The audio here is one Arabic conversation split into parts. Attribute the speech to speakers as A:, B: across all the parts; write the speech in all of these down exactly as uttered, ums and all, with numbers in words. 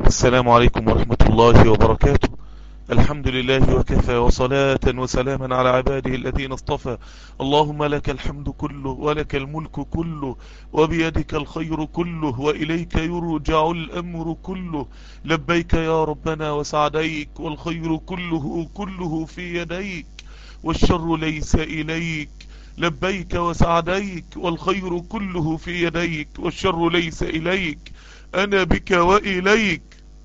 A: السلام عليكم ورحمة الله وبركاته. الحمد لله وكفى، وصلاة وسلاما على عباده الذين اصطفى. اللهم لك الحمد كله، ولك الملك كله، وبيدك الخير كله، وإليك يرجع الأمر كله. لبيك يا ربنا وسعديك، والخير كله كله في يديك، والشر ليس إليك. لبيك وسعديك، والخير كله في يديك، والشر ليس إليك. أنا بك وإليك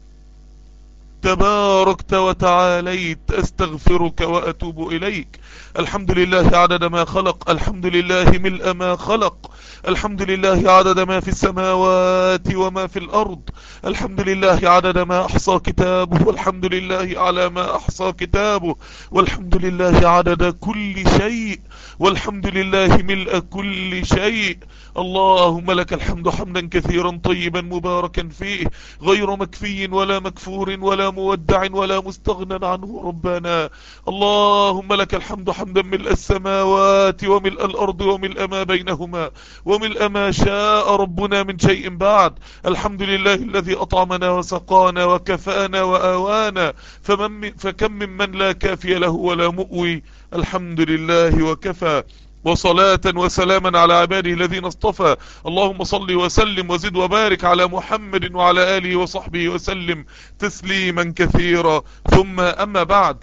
A: تباركت وتعاليت، أستغفرك وأتوب إليك. الحمد لله عدد ما خلق، الحمد لله ملء ما خلق، الحمد لله عدد ما في السماوات وما في الأرض، الحمد لله عدد ما أحصى كتابه، والحمد لله على ما أحصى كتابه، والحمد لله عدد كل شيء، والحمد لله ملء كل شيء. اللهم لك الحمد حمدا كثيرا طيبا مباركا فيه، غير مكفي ولا مكفور ولا مودع ولا مستغنى عنه ربنا. اللهم لك الحمد حمدا ملء السماوات وملء الأرض وملء ما بينهما وملء ما شاء ربنا من شيء بعد. الحمد لله الذي أطعمنا وسقانا وكفانا وآوانا، فمن فكم ممن لا كافي له ولا مؤوي. الحمد لله وكفى، وصلاة وسلاما على عباده الذين اصطفى. اللهم صل وسلم وزد وبارك على محمد وعلى آله وصحبه وسلم تسليما كثيرا. ثم أما بعد،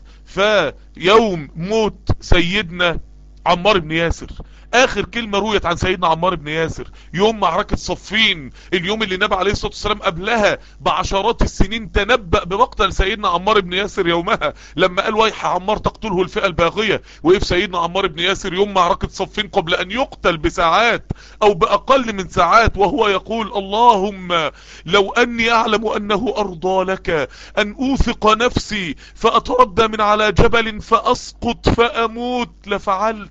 A: فيوم موت سيدنا عمار بن ياسر، اخر كلمة رويت عن سيدنا عمار بن ياسر يوم معركة صفين، اليوم اللي النبي عليه الصلاة والسلام قبلها بعشرات السنين تنبأ بمقتل سيدنا عمار بن ياسر يومها، لما قال ويح عمار تقتله الفئة الباغية. وقف سيدنا عمار بن ياسر يوم معركة صفين قبل ان يقتل بساعات او باقل من ساعات، وهو يقول: اللهم لو اني اعلم انه ارضى لك ان اوثق نفسي فاتردى من على جبل فاسقط فاموت لفعلت.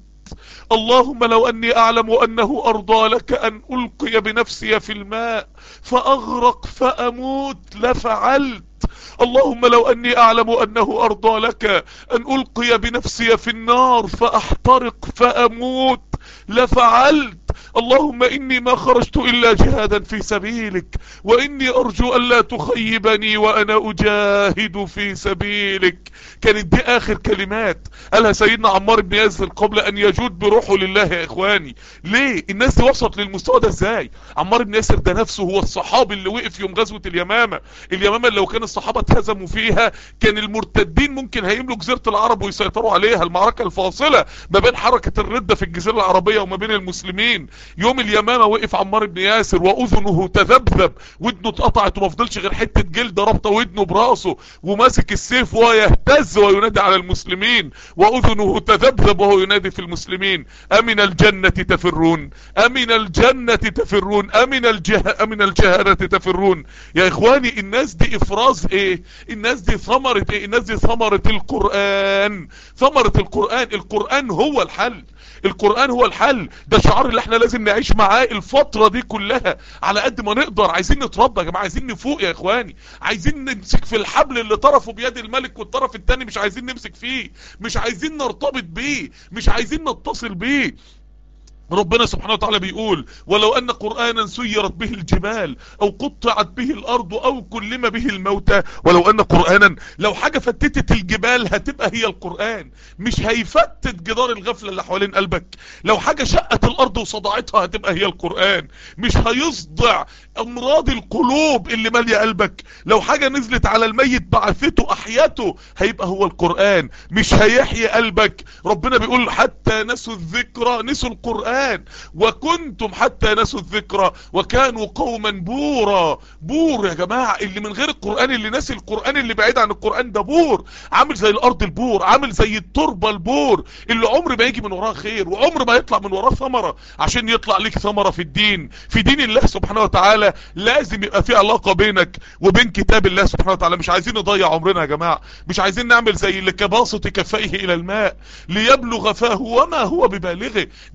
A: اللهم لو اني اعلم انه ارضى لك ان القي بنفسي في الماء فاغرق فاموت لفعلت. اللهم لو اني اعلم انه ارضى لك ان القي بنفسي في النار فاحترق فاموت لفعلت. اللهم اني ما خرجت الا جهادا في سبيلك، واني ارجو ان لا تخيبني وانا اجاهد في سبيلك. كانت دي اخر كلمات قالها سيدنا عمار بن ياسر قبل ان يجود بروحه لله. يا اخواني، ليه الناس دي وصلت للمستوى ده ازاي؟ عمار بن ياسر ده نفسه هو الصحابي اللي وقف يوم غزوة اليمامة. اليمامة لو كان الصحابة اتهزموا فيها كان المرتدين ممكن هيملوا جزيرة العرب ويسيطروا عليها، المعركة الفاصلة ما بين حركة الردة في الجزيرة العربية وما بين المسلمين. يوم اليمامة وقف عمار بن ياسر واذنه تذبذب، ودنه اتقطعت وما فضلش غير حتة جلد رابطة ودنه براسه، وماسك السيف ويهتز وينادي على المسلمين، واذنه تذبذب وهو ينادي في المسلمين: امن الجنة تفرون، امن الجنة تفرون، امن الجه امن الجهنة تفرون. يا اخواني، الناس دي افراز ايه؟ الناس دي ثمرة ايه؟ الناس دي ثمرة القرآن، ثمرة القرآن. القرآن هو الحل، القرآن هو الحل. ده الشعار اللي احنا لازم نعيش معاه الفترة دي كلها على قد ما نقدر. عايزين نتربى يا جماعة، عايزين نفوق يا اخواني، عايزين نمسك في الحبل اللي طرفه بيد الملك والطرف التاني مش عايزين نمسك فيه، مش عايزين نرتبط بيه، مش عايزين نتصل بيه. ربنا سبحانه وتعالى بيقول: ولو ان قرآنا سيرت به الجبال او قطعت به الارض او كلم به الموتى. ولو ان قرآنا، لو حاجة فتتت الجبال هتبقى هي القرآن، مش هيفتت جدار الغفلة اللي حوالين قلبك. لو حاجة شقت الارض وصدعتها هتبقى هي القرآن، مش هيصدع امراض القلوب اللي مالية قلبك. لو حاجة نزلت على الميت بعثته احياته هيبقى هو القرآن، مش هيحيي قلبك. ربنا بيقول: حتى نسوا الذكرى، نسوا القرآن، وكنتم حتى نسوا الذكرى وكانوا قوما بورا. بور يا جماعة، اللي من غير القرآن، اللي ناسي القرآن، اللي بعيد عن القرآن ده بور، عامل زي الارض البور، عامل زي التربة البور اللي عمر ما يجي من وراه خير وعمر ما يطلع من وراه ثمرة. عشان يطلع لك ثمرة في الدين، في دين الله سبحانه وتعالى، لازم يبقى في علاقة بينك وبين كتاب الله سبحانه وتعالى. مش عايزين نضيع عمرنا يا جماعة، مش عايزين نعمل زي اللي كباسط كفيه الى الماء ليبلغ فاه وما هو ببالغه. ده واحد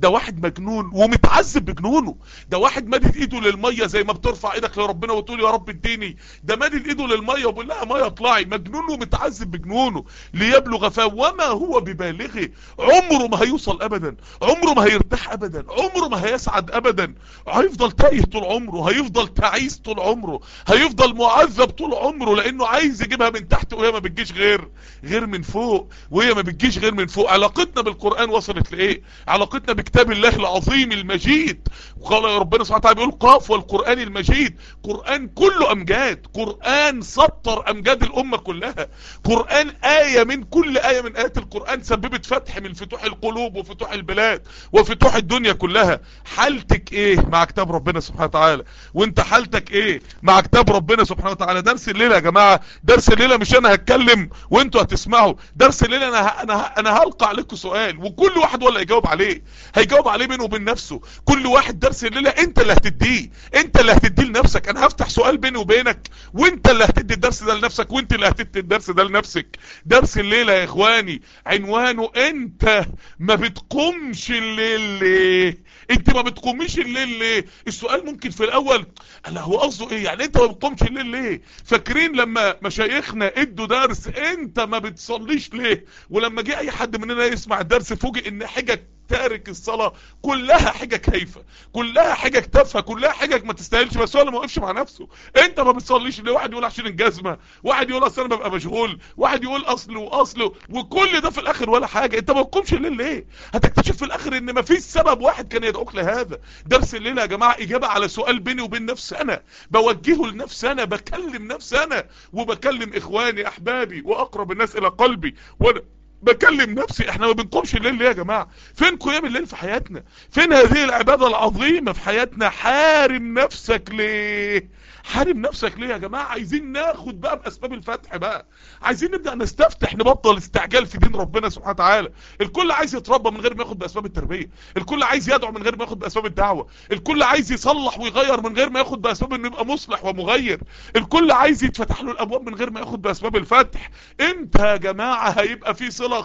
A: مجنون ومتعذب بجنونه. ده واحد مادد ايده للميه زي ما بترفع ايدك لربنا وتقول يا رب اديني، ده مادد ايده للميه وبيقول لها ميه اطلعي، مجنون ومتعذب بجنونه ليبلغ فاه وما هو ببالغه. عمره ما هيوصل ابدا، عمره ما هيرتاح ابدا، عمره ما هيسعد ابدا، هيفضل تايه طول عمره، هيفضل تعيس طول عمره، هيفضل معذب طول عمره، لانه عايز يجيبها من تحت وهي ما بتجيش غير غير من فوق، وهي ما بتجيش غير من فوق. علاقتنا بالقرآن وصلت لايه؟ علاقتنا بكتاب الله العظيم المجيد. قال ربنا سبحانه وتعالى بيقول قاف والقرآن المجيد. قرآن كله امجاد، قرآن سطر امجاد الامة كلها، قرآن آية من كل آية من آيات القرآن سببت فتح من فتوح القلوب وفتوح البلاد وفتوح الدنيا كلها. حالتك ايه مع كتاب ربنا سبحانه وتعالى؟ وانت حالتك ايه مع كتاب ربنا سبحانه وتعالى؟ درس الليلة يا جماعة، درس الليلة مش انا هتكلم وانتوا هتسمعوا، درس الليلة انا ه... انا ه... انا هلقى عليكم سؤال وكل واحد ولا يجاوب عليه، هيجاوب عليه بينه وبين نفسه. كل واحد درس الليلة انت اللي هتديه، انت اللي هتديه لنفسك. انا هفتح سؤال بيني وبينك وانت اللي هتدي الدرس ده لنفسك، وانت اللي هتدي الدرس ده لنفسك. درس الليلة يا اخواني عنوانه انت ما بتقومش الليل ليه؟ انت ما بتقوميش الليل ليه؟ السؤال ممكن في الاول الله هو قصده ايه؟ يعني انت ما بتقومش الليل ليه؟ فاكرين لما مشايخنا ادوا درس انت ما بتصليش ليه؟ ولما جه اي حد مننا يسمع الدرس فوجئ ان حجج تارك الصلاة كلها حجج هايفة، كلها حجج تافهة، كلها حجج ما تستاهلش. بس هو ما وقفش مع نفسه. انت ما بتصليش ليه؟ واحد يقول عشان الجزمة، واحد يقول اصل انا ببقى مشغول، واحد يقول اصله واصله، وكل ده في الاخر ولا حاجة. انت ما بتقومش الليل ليه؟ هتكتشف في الاخر ان ما فيش سبب واحد كان يدعوك لهذا. درس الليلة يا جماعة اجابة على سؤال بيني وبين نفسي انا، بوجهه لنفسي انا، بكلم نفسي انا، وبكلم اخواني احبابي واقرب الناس الى قلبي، وانا بكلم نفسي. احنا ما بنقومش الليل ليه يا جماعة؟ فين قيام الليل في حياتنا؟ فين هذه العبادة العظيمة في حياتنا؟ حارم نفسك ليه؟ حارم نفسك ليه يا جماعة؟ عايزين ناخد بقى باسباب الفتح بقى، عايزين نبدأ نستفتح، نبطل استعجال في دين ربنا سبحانه وتعالى. الكل عايز يتربى من غير ما ياخد باسباب التربية، الكل عايز يدعو من غير ما ياخد باسباب الدعوة، الكل عايز يصلح ويغير من غير ما ياخد باسباب انه يبقى مصلح ومغير، الكل عايز يتفتح له الابواب من غير ما ياخد باسباب الفتح. امتى يا جماعة هيبقى في صلة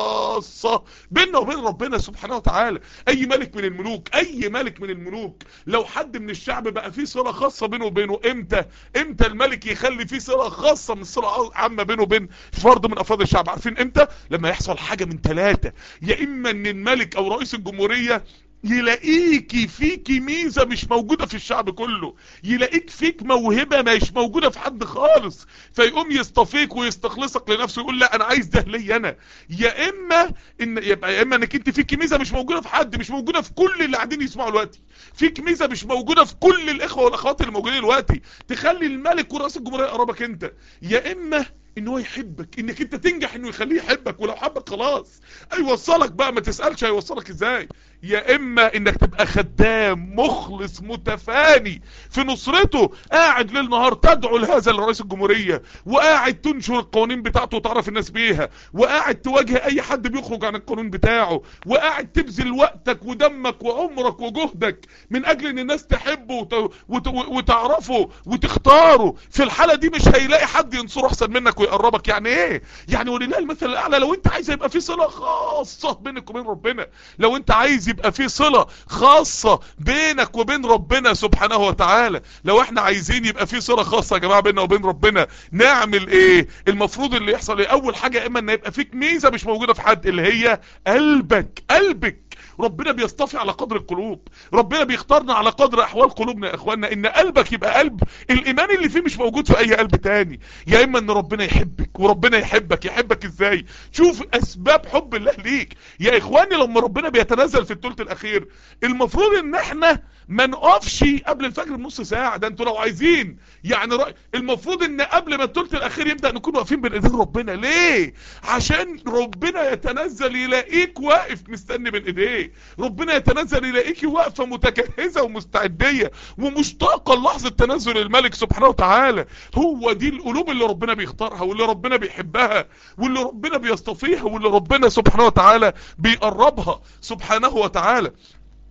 A: خاصة بيننا وبين ربنا سبحانه وتعالى؟ اي ملك من الملوك، اي ملك من الملوك لو حد من الشعب بقى في صلة خاصة بينه وبينه، امتى امتى الملك يخلي في صلة خاصة من صلة عامة بينه وبين فرد من افراد الشعب؟ عارفين امتى؟ لما يحصل حاجة من ثلاثة، يا اما ان الملك او رئيس الجمهورية يلاقيكي فيكي ميزة مش موجودة في الشعب كله، يلاقيك فيك موهبة مش موجودة في حد خالص، فيقوم يصطفيك ويستخلصك لنفسه، يقول لا انا عايز ده لي انا. يا اما ان يبقى يا اما انك انت فيك ميزة مش موجودة في حد، مش موجودة في كل اللي قاعدين يسمعوا دلوقتي، فيك ميزة مش موجودة في كل الاخوة والاخوات اللي موجودين دلوقتي تخلي الملك ورئيس الجمهورية يقربك انت. يا اما ان هو يحبك، انك انت تنجح انه يخليه يحبك، ولو حبك خلاص هيوصلك بقى، ما تسألش هيوصلك ازاي. يا اما انك تبقى خدام مخلص متفاني في نصرته، قاعد ليل نهار تدعو لهذا لرئيس الجمهورية، وقاعد تنشر القوانين بتاعته وتعرف الناس بيها، وقاعد تواجه اي حد بيخرج عن القانون بتاعه، وقاعد تبذل وقتك ودمك وعمرك وجهدك من اجل ان الناس تحبه وت... وت... وتعرفه وتختاره. في الحالة دي مش هيلاقي حد ينصره احسن منك ويقربك. يعني ايه؟ يعني ولله المثل الاعلى. لو انت عايز يبقى في صلة خاصة بينك وبين ربنا، لو انت عايز يبقى في صلة خاصة بينك وبين ربنا سبحانه وتعالى، لو احنا عايزين يبقى في صلة خاصة يا جماعة بيننا وبين ربنا، نعمل ايه؟ المفروض اللي يحصل ايه؟ اول حاجة يا اما ان يبقى فيك ميزة مش موجودة في حد، اللي هي قلبك. قلبك ربنا بيصطفي على قدر القلوب، ربنا بيختارنا على قدر احوال قلوبنا يا اخوانا. ان قلبك يبقى قلب الايمان اللي فيه مش موجود في اي قلب تاني. يا اما ان ربنا يحبك، وربنا يحبك. يحبك ازاي؟ شوف اسباب حب الله ليك يا اخواني. لما ربنا بيتنزل في الثلث الاخير، المفروض ان احنا ما نقفش قبل الفجر بنص ساعة. ده انتوا لو عايزين يعني رأي، المفروض ان قبل ما الثلث الاخير يبدأ نكون واقفين بين ايدين ربنا. ليه؟ عشان ربنا يتنزل يلاقيك واقف مستني بين ايديه، ربنا يتنزل يلاقيك واقفة متجهزة ومستعدية ومشتاقة لحظة تنزل الملك سبحانه وتعالى. هو دي القلوب اللي ربنا بيختارها، واللي ربنا بيحبها، واللي ربنا بيصطفيها، واللي ربنا سبحانه وتعالى بيقربها سبحانه وتعالى.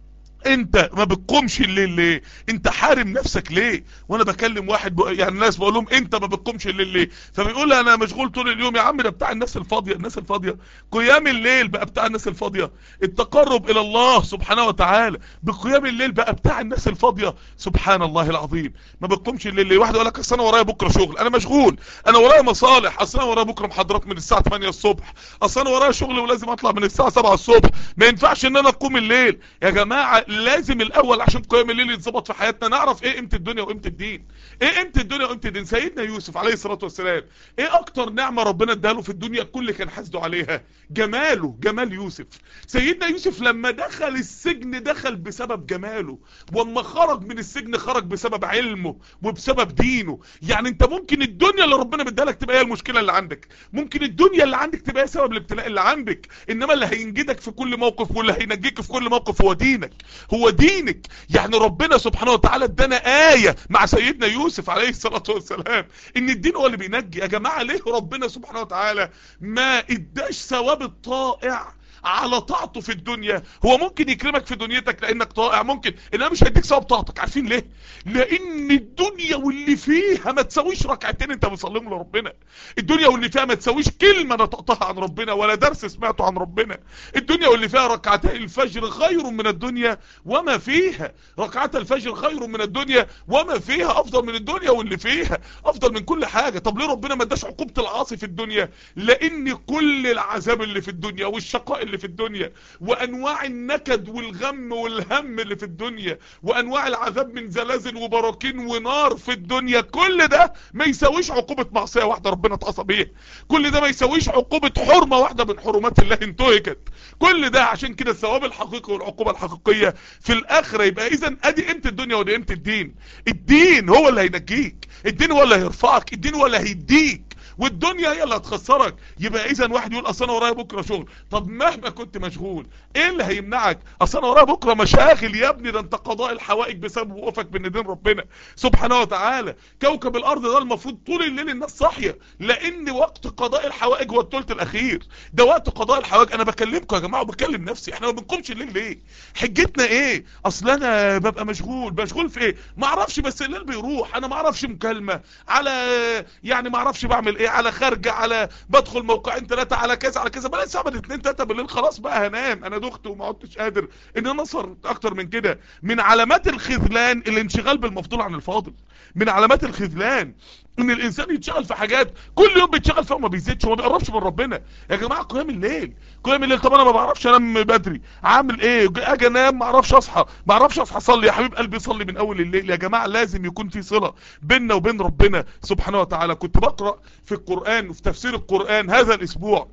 A: انت ما بتقومش الليل ليه؟ انت حارم نفسك ليه؟ وانا بكلم واحد بق... يعني الناس بقول لهم انت ما بتقومش الليل ليه؟ فبيقول لي انا مشغول طول اليوم. يا عم ده بتاع الناس الفاضيه. الناس الفاضيه قيام الليل بقى بتاع الناس الفاضيه. التقرب الى الله سبحانه وتعالى بقيام الليل بقى بتاع الناس الفاضيه. سبحان الله العظيم. ما بتقومش الليل ليه؟ واحد يقول لك اصل انا ورايا بكره شغل، انا مشغول، انا ورايا مصالح، اصل انا ورايا بكره محاضرات من الساعه تمانية الصبح، اصل انا ورايا شغل ولازم اطلع من الساعه سبعة الصبح، ما ينفعش ان انا اقوم الليل. يا جماعه لازم الاول عشان قيام الليل يتظبط في حياتنا نعرف ايه قيمه الدنيا وقيمه الدين. ايه قيمه الدنيا وقيمه الدين؟ سيدنا يوسف عليه الصلاه والسلام ايه اكتر نعمه ربنا اداله في الدنيا الكل كان حاسده عليها؟ جماله، جمال يوسف. سيدنا يوسف لما دخل السجن دخل بسبب جماله، واما خرج من السجن خرج بسبب علمه وبسبب دينه. يعني انت ممكن الدنيا اللي ربنا مديها لك تبقى هي المشكله اللي عندك، ممكن الدنيا اللي عندك تبقى هي سبب الابتلاء اللي عندك، انما اللي هينجدك في كل موقف واللي هينجيك في كل موقف هو دينك، هو دينك. يعني ربنا سبحانه وتعالى ادانا آية مع سيدنا يوسف عليه الصلاة والسلام ان الدين هو اللي بينجي. يا جماعة ليه ربنا سبحانه وتعالى ما اداش ثواب الطائع على طاعته في الدنيا؟ هو ممكن يكرمك في دنيتك لانك طائع ممكن، انما مش هيديك ثواب طاعتك. عارفين ليه؟ لان الدنيا واللي فيها ما تساويش ركعتين انت بتصليهم لربنا. الدنيا واللي فيها ما تساويش كلمة نطقتها عن ربنا ولا درس سمعته عن ربنا. الدنيا واللي فيها ركعتي الفجر خير من الدنيا وما فيها. ركعات الفجر خير من الدنيا وما فيها، افضل من الدنيا واللي فيها، افضل من كل حاجة. طب ليه ربنا ما اداش عقوبة العاصي في الدنيا؟ لان كل العذاب اللي في الدنيا والشقاء اللي في الدنيا وانواع النكد والغم والهم اللي في الدنيا وانواع العذاب من زلازل وبراكين ونار في الدنيا، كل ده ما يساويش عقوبة معصية واحدة ربنا اتعصى بيها. كل ده ما يساويش عقوبة حرمة واحدة من حرمات الله انتهكت. كل ده عشان كده الثواب الحقيقي والعقوبة الحقيقية في الاخرة. يبقى اذا ادي قيمة الدنيا ودي قيمة الدين. الدين هو اللي هينجيك، الدين هو اللي هيرفعك، الدين هو اللي هيديك، والدنيا هي اللي هتخسرك. يبقى اذا واحد يقول اصل انا ورايا بكره شغل. طب مهما كنت مشغول ايه اللي هيمنعك؟ اصل انا ورايا بكره مشاغل. يا ابني ده انت قضاء الحوائج بسبب وقوفك بين ايدين ربنا سبحانه وتعالى. كوكب الارض ده المفروض طول الليل الناس صاحيه، لان وقت قضاء الحوائج هو الثلث الاخير. ده وقت قضاء الحوائج. انا بكلمكم يا جماعه وبكلم نفسي، احنا ما بنقومش الليل ليه؟ حجتنا ايه؟ اصل انا ببقى مشغول. مشغول في ايه؟ ما اعرفش، بس الليل بيروح. انا ما اعرفش مكالمه على، يعني ما اعرفش بعمل ايه، على خارجه، على بدخل موقعين ثلاثه، على كذا على كذا، بلاقي الساعه اتنين تلاته بالليل خلاص بقى هنام. انا دخت وما عدتش قادر ان انا اسهر اكتر من كده. من علامات الخذلان الانشغال بالمفضول عن الفاضل. من علامات الخذلان ان الانسان يتشغل في حاجات كل يوم بيتشغل فيها وما بيزيدش وما بيقربش من ربنا. يا جماعه قيام الليل، قيام الليل. طب انا ما بعرفش انام بدري، عامل ايه؟ اجي انام ما اعرفش اصحى، ما اعرفش اصحى اصلي. يا حبيب قلبي صلي من اول الليل. يا جماعه لازم يكون في صله بيننا وبين ربنا سبحانه وتعالى. كنت بقرا في القران وفي تفسير القران هذا الاسبوع،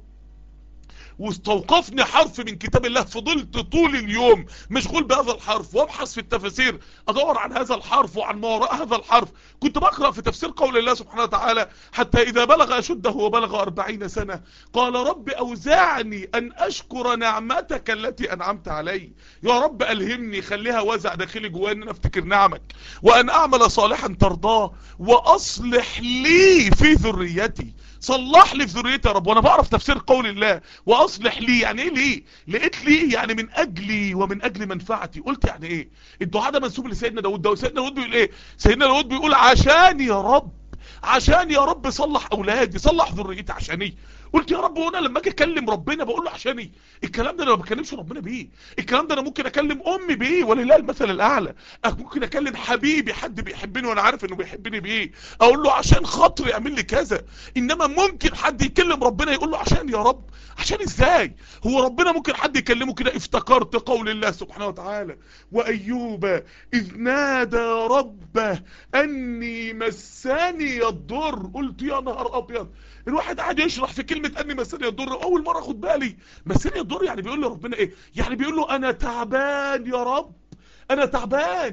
A: واستوقفني حرف من كتاب الله. فضلت طول اليوم مشغول بهذا الحرف وابحث في التفاسير ادور عن هذا الحرف وعن ما وراء هذا الحرف. كنت بقرأ في تفسير قول الله سبحانه وتعالى حتى اذا بلغ اشده وبلغ اربعين سنة قال رب اوزعني ان اشكر نعمتك التي انعمت علي. يا رب الهمني، خليها وزع داخلي جوايا ان انا افتكر نعمك، وان اعمل صالحا ترضاه، واصلح لي في ذريتي. صلح لي في ذريتي يا رب. وانا بعرف تفسير قول الله واصلح لي يعني ايه؟ ليه لقيت لي يعني من اجلي ومن اجل منفعتي. قلت يعني ايه؟ الدعاء ده منسوب لسيدنا داود. ده سيدنا داود بيقول ايه؟ سيدنا داود بيقول عشان يا رب، عشان يا رب صلح اولادي، صلح ذريتي عشاني. قلت يا رب وانا لما اجي اكلم ربنا بقول له عشاني؟ الكلام ده انا ما بكلمش ربنا بيه. الكلام ده انا ممكن اكلم امي بيه ولله المثل الاعلى. ممكن اكلم حبيبي حد بيحبني وانا عارف انه بيحبني بيه اقول له عشان خاطري اعمل لي كذا. انما ممكن حد يكلم ربنا يقول له عشان يا رب؟ عشان ازاي؟ هو ربنا ممكن حد يكلمه كده؟ افتكرت قول الله سبحانه وتعالى وايوب اذ نادى ربه اني مساني الضر. قلت يا نهار ابيض، الواحد قاعد يشرح في كلمة اني مساني الضر اول مرة اخد بالي. مساني الضر يعني بيقول لربنا ايه؟ يعني بيقول له انا تعبان يا رب، انا تعبان.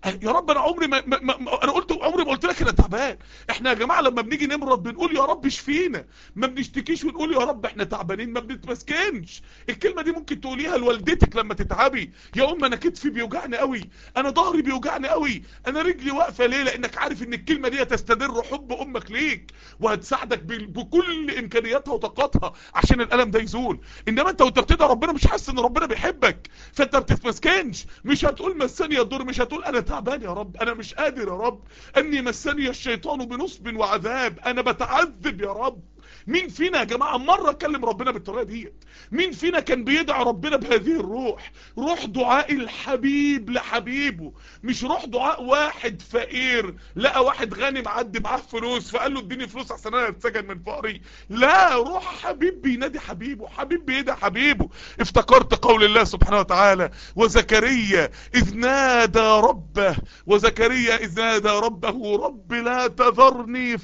A: يا رب انا عمري ما, ما, ما انا قلت عمري ما قلت لك انا تعبان. احنا يا جماعه لما بنيجي نمرض بنقول يا رب اشفينا، ما بنشتكيش ونقول يا رب احنا تعبانين، ما بنتمسكنش. الكلمه دي ممكن تقوليها لوالدتك لما تتعبي، يا ام انا كتفي بيوجعني قوي، انا ظهري بيوجعني قوي، انا رجلي واقفه ليه؟ لانك عارف ان الكلمه دي هتستدر حب امك ليك وهتساعدك بكل امكانياتها وطاقاتها عشان الالم ده يزول. انما انت وانت بتدعي ربنا مش حاسس ان ربنا بيحبك، فانت ما بتتمسكنش. مش هتقول مسني الضر، مش هتقول انا تعبان يا رب، انا مش قادر يا رب، اني مسني الشيطان بنصب وعذاب، انا بتعذب يا رب. مين فينا يا جماعة مرة كلم ربنا بالطريقة ديت؟ مين فينا كان بيدعي ربنا بهذه الروح؟ روح دعاء الحبيب لحبيبه، مش روح دعاء واحد فقير لقى واحد غني معدي معاه فلوس فقال له اديني فلوس احسن انا اتسجن من فقري. لا، روح حبيب بينادي حبيبه، حبيب بيدعي حبيبه. افتكرت قول الله سبحانه وتعالى: وزكريا اذ نادى ربه، وزكريا اذ نادى ربه رب لا تذرني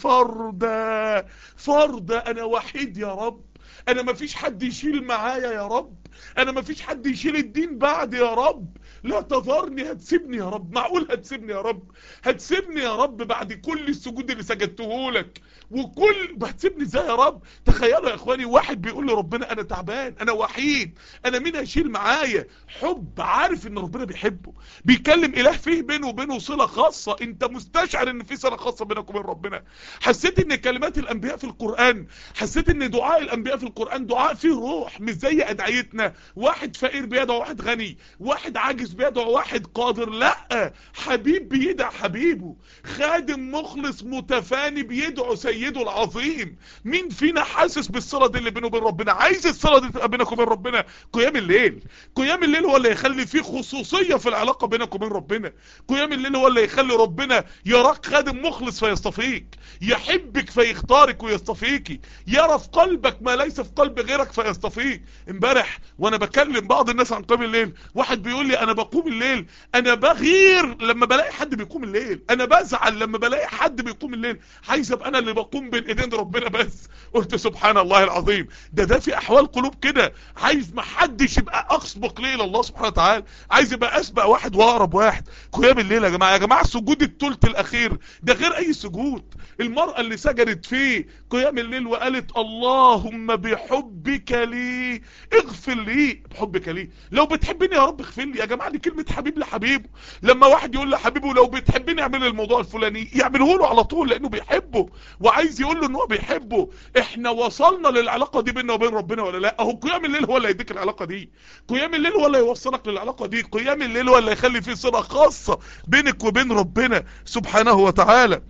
A: فردا. فردا، انا وحيد يا رب، انا مفيش حد يشيل معايا يا رب، انا مفيش حد يشيل الدين بعد يا رب، لا تذرني، هتسيبني يا رب؟ معقول هتسيبني يا رب؟ هتسيبني يا رب بعد كل السجود اللي سجدته لك وكل هتسيبني ازاي يا رب؟ تخيلوا يا اخواني واحد بيقول لربنا انا تعبان، انا وحيد، انا مين هيشيل معايا؟ حب، عارف ان ربنا بيحبه، بيكلم اله فيه بينه وبينه صلة خاصة. انت مستشعر ان في صلة خاصة بينك وبين ربنا؟ حسيت ان كلمات الانبياء في القرآن، حسيت ان دعاء الانبياء في القرآن دعاء فيه روح، مش زي ادعيتنا واحد فقير بيدعو واحد غني، واحد عاجز بيدعو واحد قادر. لا، حبيب بيدعى حبيبه، خادم مخلص متفاني بيدعو سيده العظيم. مين فينا حاسس بالصلة دي اللي بينه وبين ربنا؟ عايز الصلة دي تبقى بينك وبين ربنا؟ قيام الليل، قيام الليل هو اللي يخلي فيه خصوصية في العلاقة بينك وبين ربنا. قيام الليل هو اللي يخلي ربنا يراك خادم مخلص فيصطفيك، يحبك فيختارك ويصطفيك، يرى في قلبك ما ليس في قلب غيرك فيصطفيك. امبارح وانا بكلم بعض الناس عن قيام الليل، واحد بيقول لي انا بقوم الليل، انا بغير لما بلاقي حد بيقوم الليل، انا بزعل لما بلاقي حد بيقوم الليل، عايز ابقى انا اللي بقوم بين ايدين ربنا بس. قلت سبحان الله العظيم، ده ده في احوال قلوب كده، عايز ما حدش يبقى اسبق ليه الله سبحانه وتعالى، عايز يبقى اسبق واحد واقرب واحد. قيام الليل يا جماعه، يا جماعه سجود الثلث الاخير ده غير اي سجود. المرأة اللي سجدت فيه قيام الليل وقالت اللهم بحبك لي اغفر لي، بحبك لي، لو بتحبني يا رب اغفر لي. يا جماعه دي كلمه حبيب لحبيبه. لما واحد يقول لحبيبه لو بتحبني اعمل الموضوع الفلاني، يعمله له على طول لانه بيحبه وعايز يقول له ان هو بيحبه. احنا وصلنا للعلاقه دي بيننا وبين ربنا ولا لا؟ اهو قيام الليل هو اللي هيديك العلاقه دي، قيام الليل هو اللي هيوصلك للعلاقه دي، قيام الليل هو اللي هيخلي فيه صله خاصه بينك وبين ربنا سبحانه وتعالى.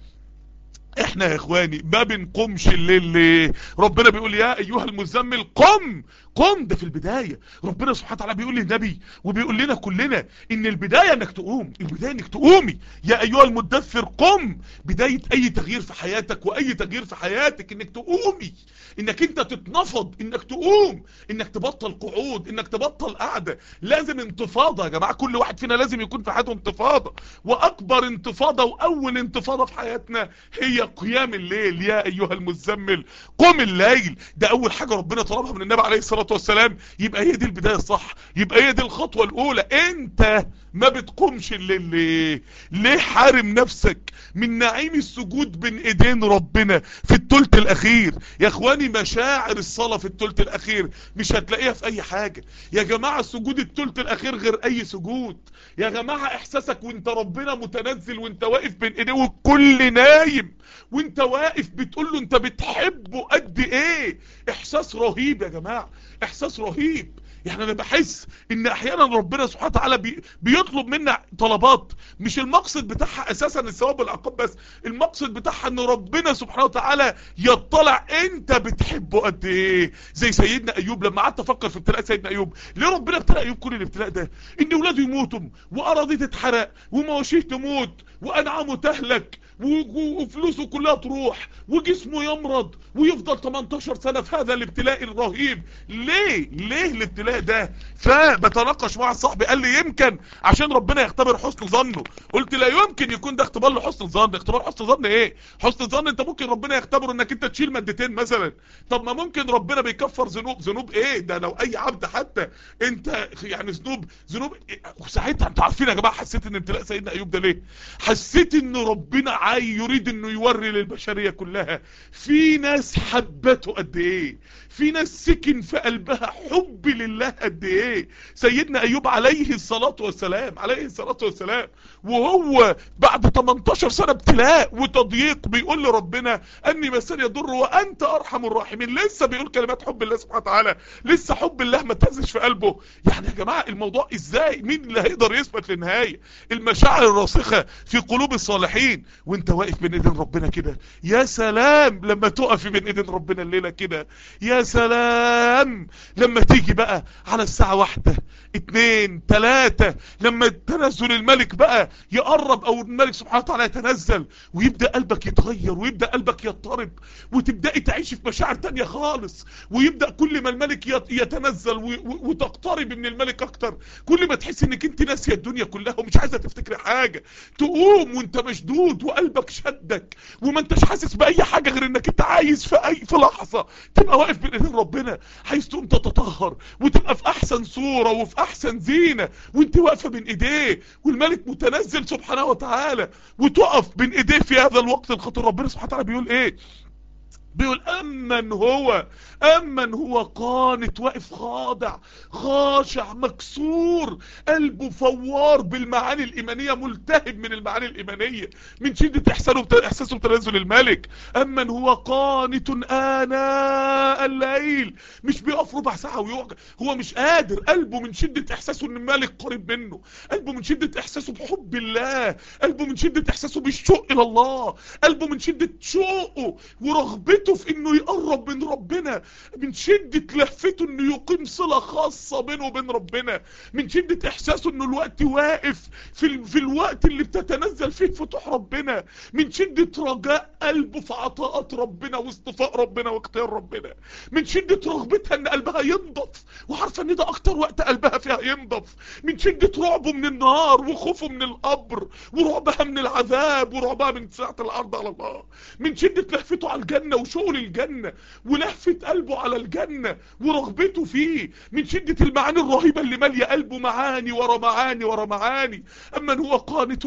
A: احنا يا اخواني ما بنقومش الليل ليه؟ ربنا بيقول يا ايها المزمل قم، قم. ده في البداية ربنا سبحانه وتعالى بيقول للنبي وبيقول لنا كلنا ان البداية انك تقوم، البداية انك تقومي. يا ايها المدثر قم، بداية اي تغيير في حياتك واي تغيير في حياتك انك تقومي، انك انت تتنفض، انك تقوم، انك تبطل قعود، انك تبطل قعدة. لازم انتفاضة يا جماعة، كل واحد فينا لازم يكون في حياته انتفاضة، واكبر انتفاضة واول انتفاضة في حياتنا هي قيام الليل. يا ايها المزمل قم الليل، ده اول حاجة ربنا طلبها من النبي عليه الصلاة والسلام. يبقى هي دي البداية الصح، يبقى هي دي الخطوة الاولى. انت ما بتقومش الليل ليه؟ ليه حارم نفسك من نعيم السجود بين ايدين ربنا في الثلث الاخير؟ يا اخواني مشاعر الصلاة في الثلث الاخير مش هتلاقيها في اي حاجة يا جماعة. سجود الثلث الاخير غير اي سجود يا جماعة. احساسك وانت ربنا متنزل وانت واقف بين ايديه والكل نايم وانت واقف بتقول له انت بتحبه قد ايه، احساس رهيب يا جماعة، احساس رهيب. يعني انا بحس ان احيانا ربنا سبحانه وتعالى بي بيطلب منا طلبات مش المقصد بتاعها اساسا الثواب والعقاب، بس المقصد بتاعها ان ربنا سبحانه وتعالى يطلع انت بتحبه قد ايه. زي سيدنا ايوب، لما قعدت افكر في ابتلاء سيدنا ايوب، ليه ربنا ابتلى ايوب كل الابتلاء ده؟ ان اولاده يموتوا واراضي تتحرق ومواشيه تموت وانعامه تهلك وفلوسه كلها تروح وجسمه يمرض ويفضل تمنتاشر سنة في هذا الابتلاء الرهيب. ليه ليه الابتلاء ده؟ فبتناقش مع صاحبي قال لي يمكن عشان ربنا يختبر حسن ظنه. قلت لا يمكن يكون ده اختبار لحسن ظن. اختبار حسن ظن ايه؟ حسن ظن انت ممكن ربنا يختبره انك انت تشيل مادتين مثلا. طب ما ممكن ربنا بيكفر ذنوب. ذنوب ايه ده؟ لو اي عبد حتى انت يعني ذنوب ذنوب إيه؟ ساعتها انتوا عارفين يا جماعه حسيت ان ابتلاء سيدنا ايوب ده ليه؟ حسيت ان ربنا عاي يريد انه يوري للبشريه كلها في ناس حبته قد ايه، في ناس سكن في قلبها حب لله قد ايه. سيدنا ايوب عليه الصلاه والسلام عليه الصلاه والسلام وهو بعد تمنتاشر سنه ابتلاء وتضييق بيقول لربنا اني مسني يضر وانت ارحم الراحمين. لسه بيقول كلمات حب الله سبحانه وتعالى، لسه حب الله ما تهزش في قلبه. يعني يا جماعه الموضوع ازاي؟ مين اللي هيقدر يثبت للنهايه؟ المشاعر الراسخه في قلوب الصالحين وانت واقف بين ايدين ربنا كده. يا سلام لما تقف بين ايدين ربنا الليله كده، يا سلام لما تيجي بقى على الساعه واحدة اتنين تلاتة لما تنزل الملك بقى يقرب او الملك سبحانه وتعالى يتنزل ويبدأ قلبك يتغير ويبدأ قلبك يضطرب وتبدأي تعيش في مشاعر تانية خالص. ويبدأ كل ما الملك يتنزل وتقترب من الملك اكتر كل ما تحس انك انت ناسية الدنيا كلها ومش عايزة تفتكري حاجة. تقوم وانت مشدود وقلبك شدك وما انتش حاسس بأي حاجة غير انك انت عايز في اي في لحظة تبقى واقف بين ايدين ربنا، عايز تقوم تتطهر وتبقى في احسن صورة وفي احسن زينة وانت واقفة بين ايديه والملك متنزل سبحانه وتعالى وتقف بين ايديه في هذا الوقت الخطير. ربنا سبحانه وتعالى بيقول ايه؟ بيقول امن هو امن هو قانت واقف خاضع خاشع مكسور قلبه فوار بالمعاني الايمانيه ملتهب من المعاني الايمانيه من شده احساسه احساسه بتنزل الملك. امن هو قانت اناء الليل مش بيقف ربع ساعه ويقعد، هو مش قادر. قلبه من شده احساسه ان الملك قريب منه، قلبه من شده احساسه بحب الله، قلبه من شده احساسه بالشوق الى الله، قلبه من شده شوقه ورغبته في انه يقرب من ربنا، من شدة لهفته انه يقيم صلة خاصة بينه وبين ربنا، من شدة احساسه انه الوقت واقف في, ال... في الوقت اللي بتتنزل فيه فتوح ربنا، من شدة رجاء قلبه في عطاءات ربنا واصطفاء ربنا واختيار ربنا، من شدة رغبتها ان قلبها ينضف وعارفة ان ده اكتر وقت قلبها فيها ينضف، من شدة رعبه من النار وخوفه من القبر ورعبها من العذاب ورعبها من ساعة العرض على الله، من شدة لهفته على الجنة وشغل الجنة ولهفة قلبه على الجنة ورغبته فيه، من شدة المعاني الرهيبة اللي مالية قلبه معاني ورا معاني ورا معاني. اما هو قانت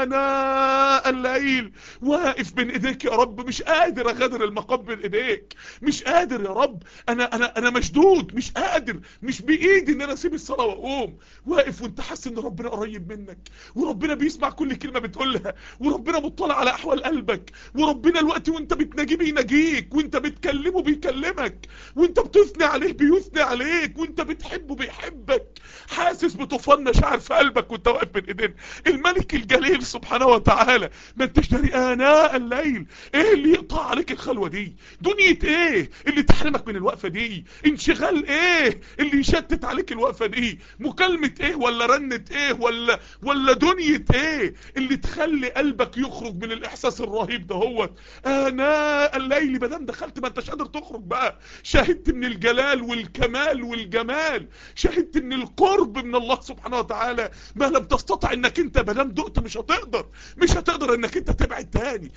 A: آناء الليل واقف بين ايديك يا رب، مش قادر اغادر المقام بين ايديك، مش قادر يا رب، انا انا انا مشدود، مش قادر، مش بايدي ان انا اسيب الصلاة واقوم. واقف وانت حاسس ان ربنا قريب منك وربنا بيسمع كل كلمة بتقولها وربنا مطلع على احوال قلبك وربنا الوقت وانت بتناجيه بيناجيك وانت بتكلمه بيكلمك وانت بتثني عليه بيثني عليك وانت بتحبه بيحبك، حاسس بطوفان مشاعر في قلبك وانت واقف بين ايدين الملك الجليل سبحانه وتعالى. ما انتش داري آناء الليل ايه اللي يقطع عليك الخلوة دي؟ دنيا ايه اللي تحرمك من الوقفة دي؟ انشغال ايه اللي يشتت عليك الوقفة دي؟ مكالمة ايه ولا رنة ايه ولا ولا دنيا ايه اللي تخلي قلبك يخرج من الاحساس الرهيب ده؟ هو آناء الليل مادام دخلت ما انتش قادر تخرج بقى، شاهدت من الجلال والكمال والجمال، شاهدت ان القرب من الله سبحانه وتعالى ما لم تستطع انك انت مادام دقت مش هتقدر مش هتقدر انك انت تبعد تاني.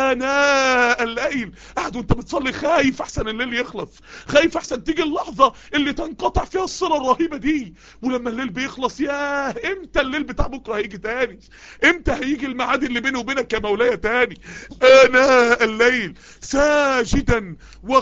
A: آناء الليل قاعد وانت بتصلي خايف احسن الليل يخلص، خايف احسن تيجي اللحظة اللي تنقطع فيها الصلة الرهيبة دي، ولما الليل بيخلص ياه امتى الليل بتاع بكرة هيجي تاني؟ امتى هيجي الميعاد اللي بيني وبينك يا مولاي تاني؟ آناء الليل ساجدا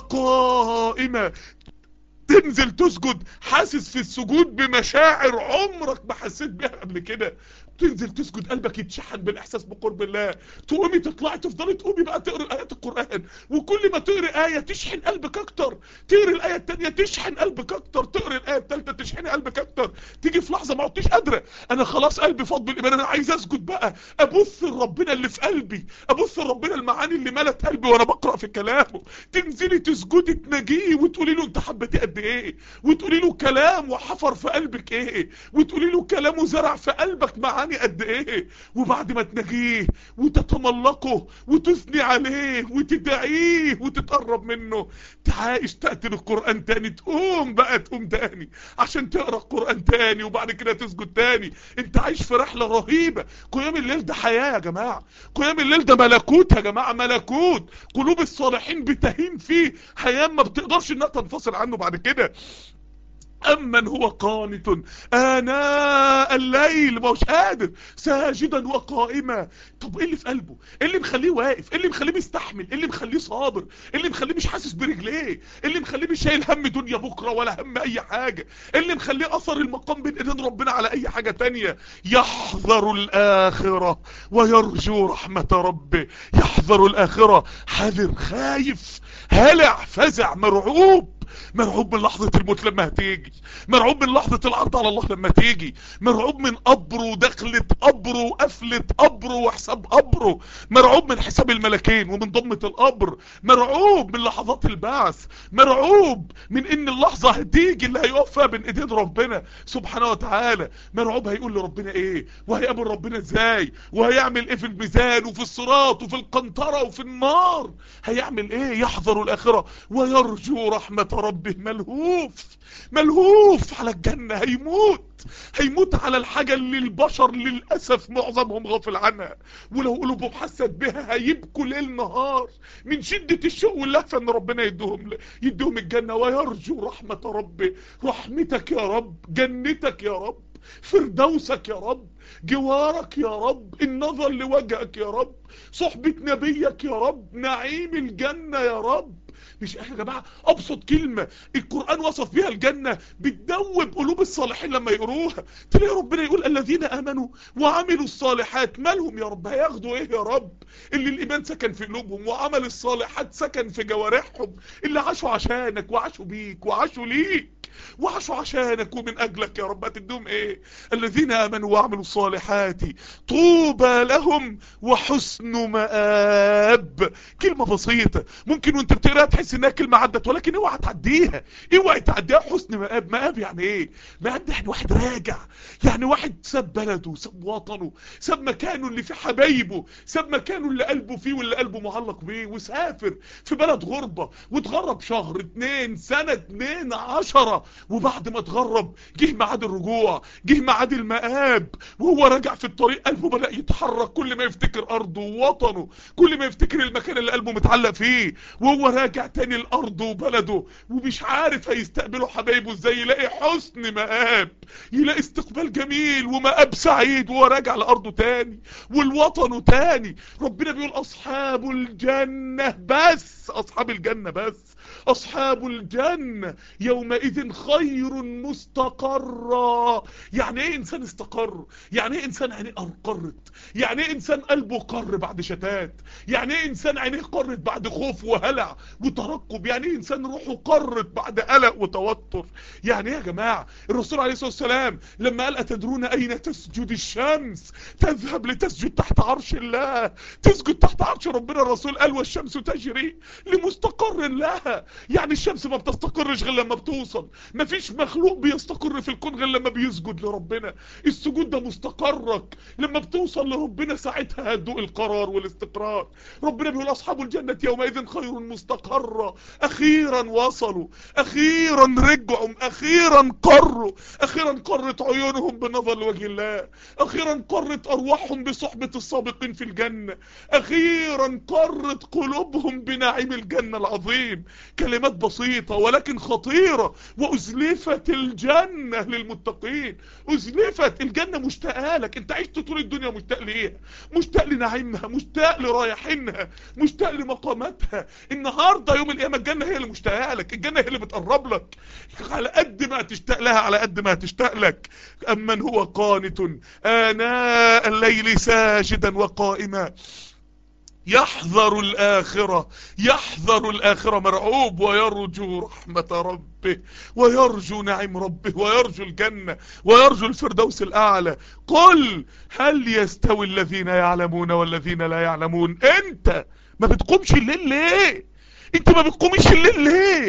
A: وقائما تنزل تسجد حاسس في السجود بمشاعر عمرك ما حسيت بيها قبل كده، تنزل تسجد قلبك يتشحن بالاحساس بقرب الله، تقومي تطلعي تفضلي تقومي بقى تقري ايات القرآن وكل ما تقري آية تشحن قلبك اكتر، تقري الآية التانية تشحن قلبك اكتر، تقري الآية التالتة تشحن قلبك اكتر، تيجي في لحظة ما عدتش قادرة، انا خلاص قلبي فاض بالايمان، انا عايز اسجد بقى، ابث لربنا اللي في قلبي، ابث لربنا المعاني اللي ملت قلبي وانا بقرأ في كلامه، تنزلي تسجدي تناجيه وتقولي له انت حبيتي قد ايه، وتقولي له كلام وحفر في قلبك ايه، وتقولي له كلام وزرع في قلبك معاني قد ايه، وبعد ما تناجيه وتتملقه وتثني عليه وتدعيه وتتقرب منه، تعايش تأتي القرآن تاني، تقوم بقى تقوم تاني عشان تقرأ القرآن تاني، وبعد كده تسجد تاني. انت عايش في رحلة رهيبة. قيام الليل ده حياة يا جماعة، قيام الليل ده ملكوت يا جماعة، ملكوت قلوب الصالحين بتهيم فيه حياة ما بتقدرش انها تنفصل عنه بعد كده. أمن هو قانت آناء الليل، ما هوش قادر، ساجدا وقائما. طب ايه اللي في قلبه؟ ايه اللي مخليه واقف؟ ايه اللي مخليه مستحمل؟ ايه اللي مخليه صابر؟ ايه اللي مخليه مش حاسس برجليه؟ ايه اللي مخليه مش شايل هم دنيا بكره ولا هم اي حاجه؟ ايه اللي مخليه اثر المقام بين ايدين ربنا على اي حاجه تانية؟ يحذر الاخره ويرجو رحمه ربه. يحذر الاخره، حذر، خايف، هلع، فزع، مرعوب. مرعوب من لحظة الموت لما هتيجي، مرعوب من لحظة العرض على الله لما تيجي، مرعوب من قبره ودخلة قبره وقفلة قبره وحساب قبره، مرعوب من حساب الملكين ومن ضمة القبر، مرعوب من لحظات البعث، مرعوب من ان اللحظة هتيجي اللي هيقف فيها بين ايدين ربنا سبحانه وتعالى. مرعوب هيقول لربنا ايه، وهيقابل ربنا ازاي، وهيعمل ايه في الميزان وفي الصراط وفي القنطرة وفي النار، هيعمل ايه. يحذر الاخرة ويرجو رحمة ربه. ملهوف، ملهوف على الجنة، هيموت، هيموت على الحاجة اللي البشر للأسف معظمهم غافل عنها، ولو قلوبهم حست بها هيبكوا ليل نهار من شدة الشوق واللهفة ان ربنا يديهم يديهم الجنة. ويرجو رحمة ربه، رحمتك يا رب، جنتك يا رب، فردوسك يا رب، جوارك يا رب، النظر لوجهك يا رب، صحبة نبيك يا رب، نعيم الجنة يا رب. مش احنا يا جماعه ابسط كلمه القران وصف بيها الجنه بتدوب قلوب الصالحين لما يقروها. تلاقي ربنا يقول الذين امنوا وعملوا الصالحات، مالهم يا رب، هياخدوا ايه يا رب؟ اللي الايمان سكن في قلوبهم وعمل الصالحات سكن في جوارحهم، اللي عاشوا عشانك وعاشوا بيك وعاشوا ليك وعاشوا عشانك ومن اجلك يا رب. هتديهم ايه؟ الذين امنوا وعملوا الصالحات طوبى لهم وحسن مآب. كلمه بسيطه ممكن وانت بتقراها تحس انها كلمه عدت، ولكن اوعى تعديها، اوعى تعديها. حسن مآب، مآب يعني ايه؟ مآب ده يعني واحد راجع، يعني واحد ساب بلده، ساب وطنه، ساب مكانه اللي فيه حبايبه، ساب مكانه اللي قلبه فيه واللي قلبه معلق بيه، وسافر في بلد غربه واتغرب شهر، اتنين، سنه، اتنين، عشرة، وبعد ما اتغرب جه ميعاد الرجوع، جه ميعاد المآب، وهو راجع في الطريق قلبه بدأ يتحرك، كل ما يفتكر ارضه ووطنه، كل ما يفتكر المكان اللي قلبه متعلق فيه، وهو راجع تاني لارضه وبلده ومش عارف هيستقبله حبايبه ازاي، يلاقي حسن مآب، يلاقي استقبال جميل ومآب سعيد وهو راجع لارضه تاني والوطنه تاني. ربنا بيقول اصحاب الجنة، بس اصحاب الجنة بس، اصحاب الجنة يومئذ خير مستقرا. يعني ايه انسان استقر؟ يعني ايه انسان عينيه قرت؟ يعني ايه انسان قلبه قر بعد شتات؟ يعني ايه انسان عينيه قرت بعد خوف وهلع وترقب؟ يعني ايه انسان روحه قرت بعد قلق وتوتر؟ يعني ايه يا جماعة؟ الرسول عليه الصلاة والسلام لما قال اتدرون اين تسجد الشمس؟ تذهب لتسجد تحت عرش الله، تسجد تحت عرش ربنا. الرسول قال والشمس تجري لمستقر لها. يعني الشمس ما بتستقرش غير لما بتوصل، مفيش مخلوق بيستقر في الكون غير لما بيسجد لربنا. السجود ده مستقرك، لما بتوصل لربنا ساعتها هتدوق القرار والاستقرار. ربنا بيقول اصحاب الجنة يومئذ خير مستقرا. اخيرا وصلوا، اخيرا رجعوا، اخيرا قروا، اخيرا قرت عيونهم بالنظر لوجه الله، اخيرا قرت ارواحهم بصحبة السابقين في الجنة، اخيرا قرت قلوبهم بنعيم الجنة العظيم. كلمات بسيطة ولكن خطيرة. وأزلفت الجنة للمتقين. أزلفت الجنة، مشتاقة لك. انت عشت طول الدنيا مشتاق ليها، مشتاق لنعيمها، مشتاق لرايحينها، مشتاق لمقاماتها. النهاردة يوم القيامة الجنة هي اللي مشتاقة لك، الجنة هي اللي بتقرب لك. على قد ما تشتاق لها على قد ما تشتاق لك. أمن هو قانت آناء الليل ساجدا وقائما يحذر الآخرة، يحذر الآخرة، مرعوب، ويرجو رحمة ربه، ويرجو نعيم ربه، ويرجو الجنة، ويرجو الفردوس الأعلى. قل هل يستوي الذين يعلمون والذين لا يعلمون؟ انت ما بتقومش الليل ليه؟ انت ما بتقومش الليل ليه؟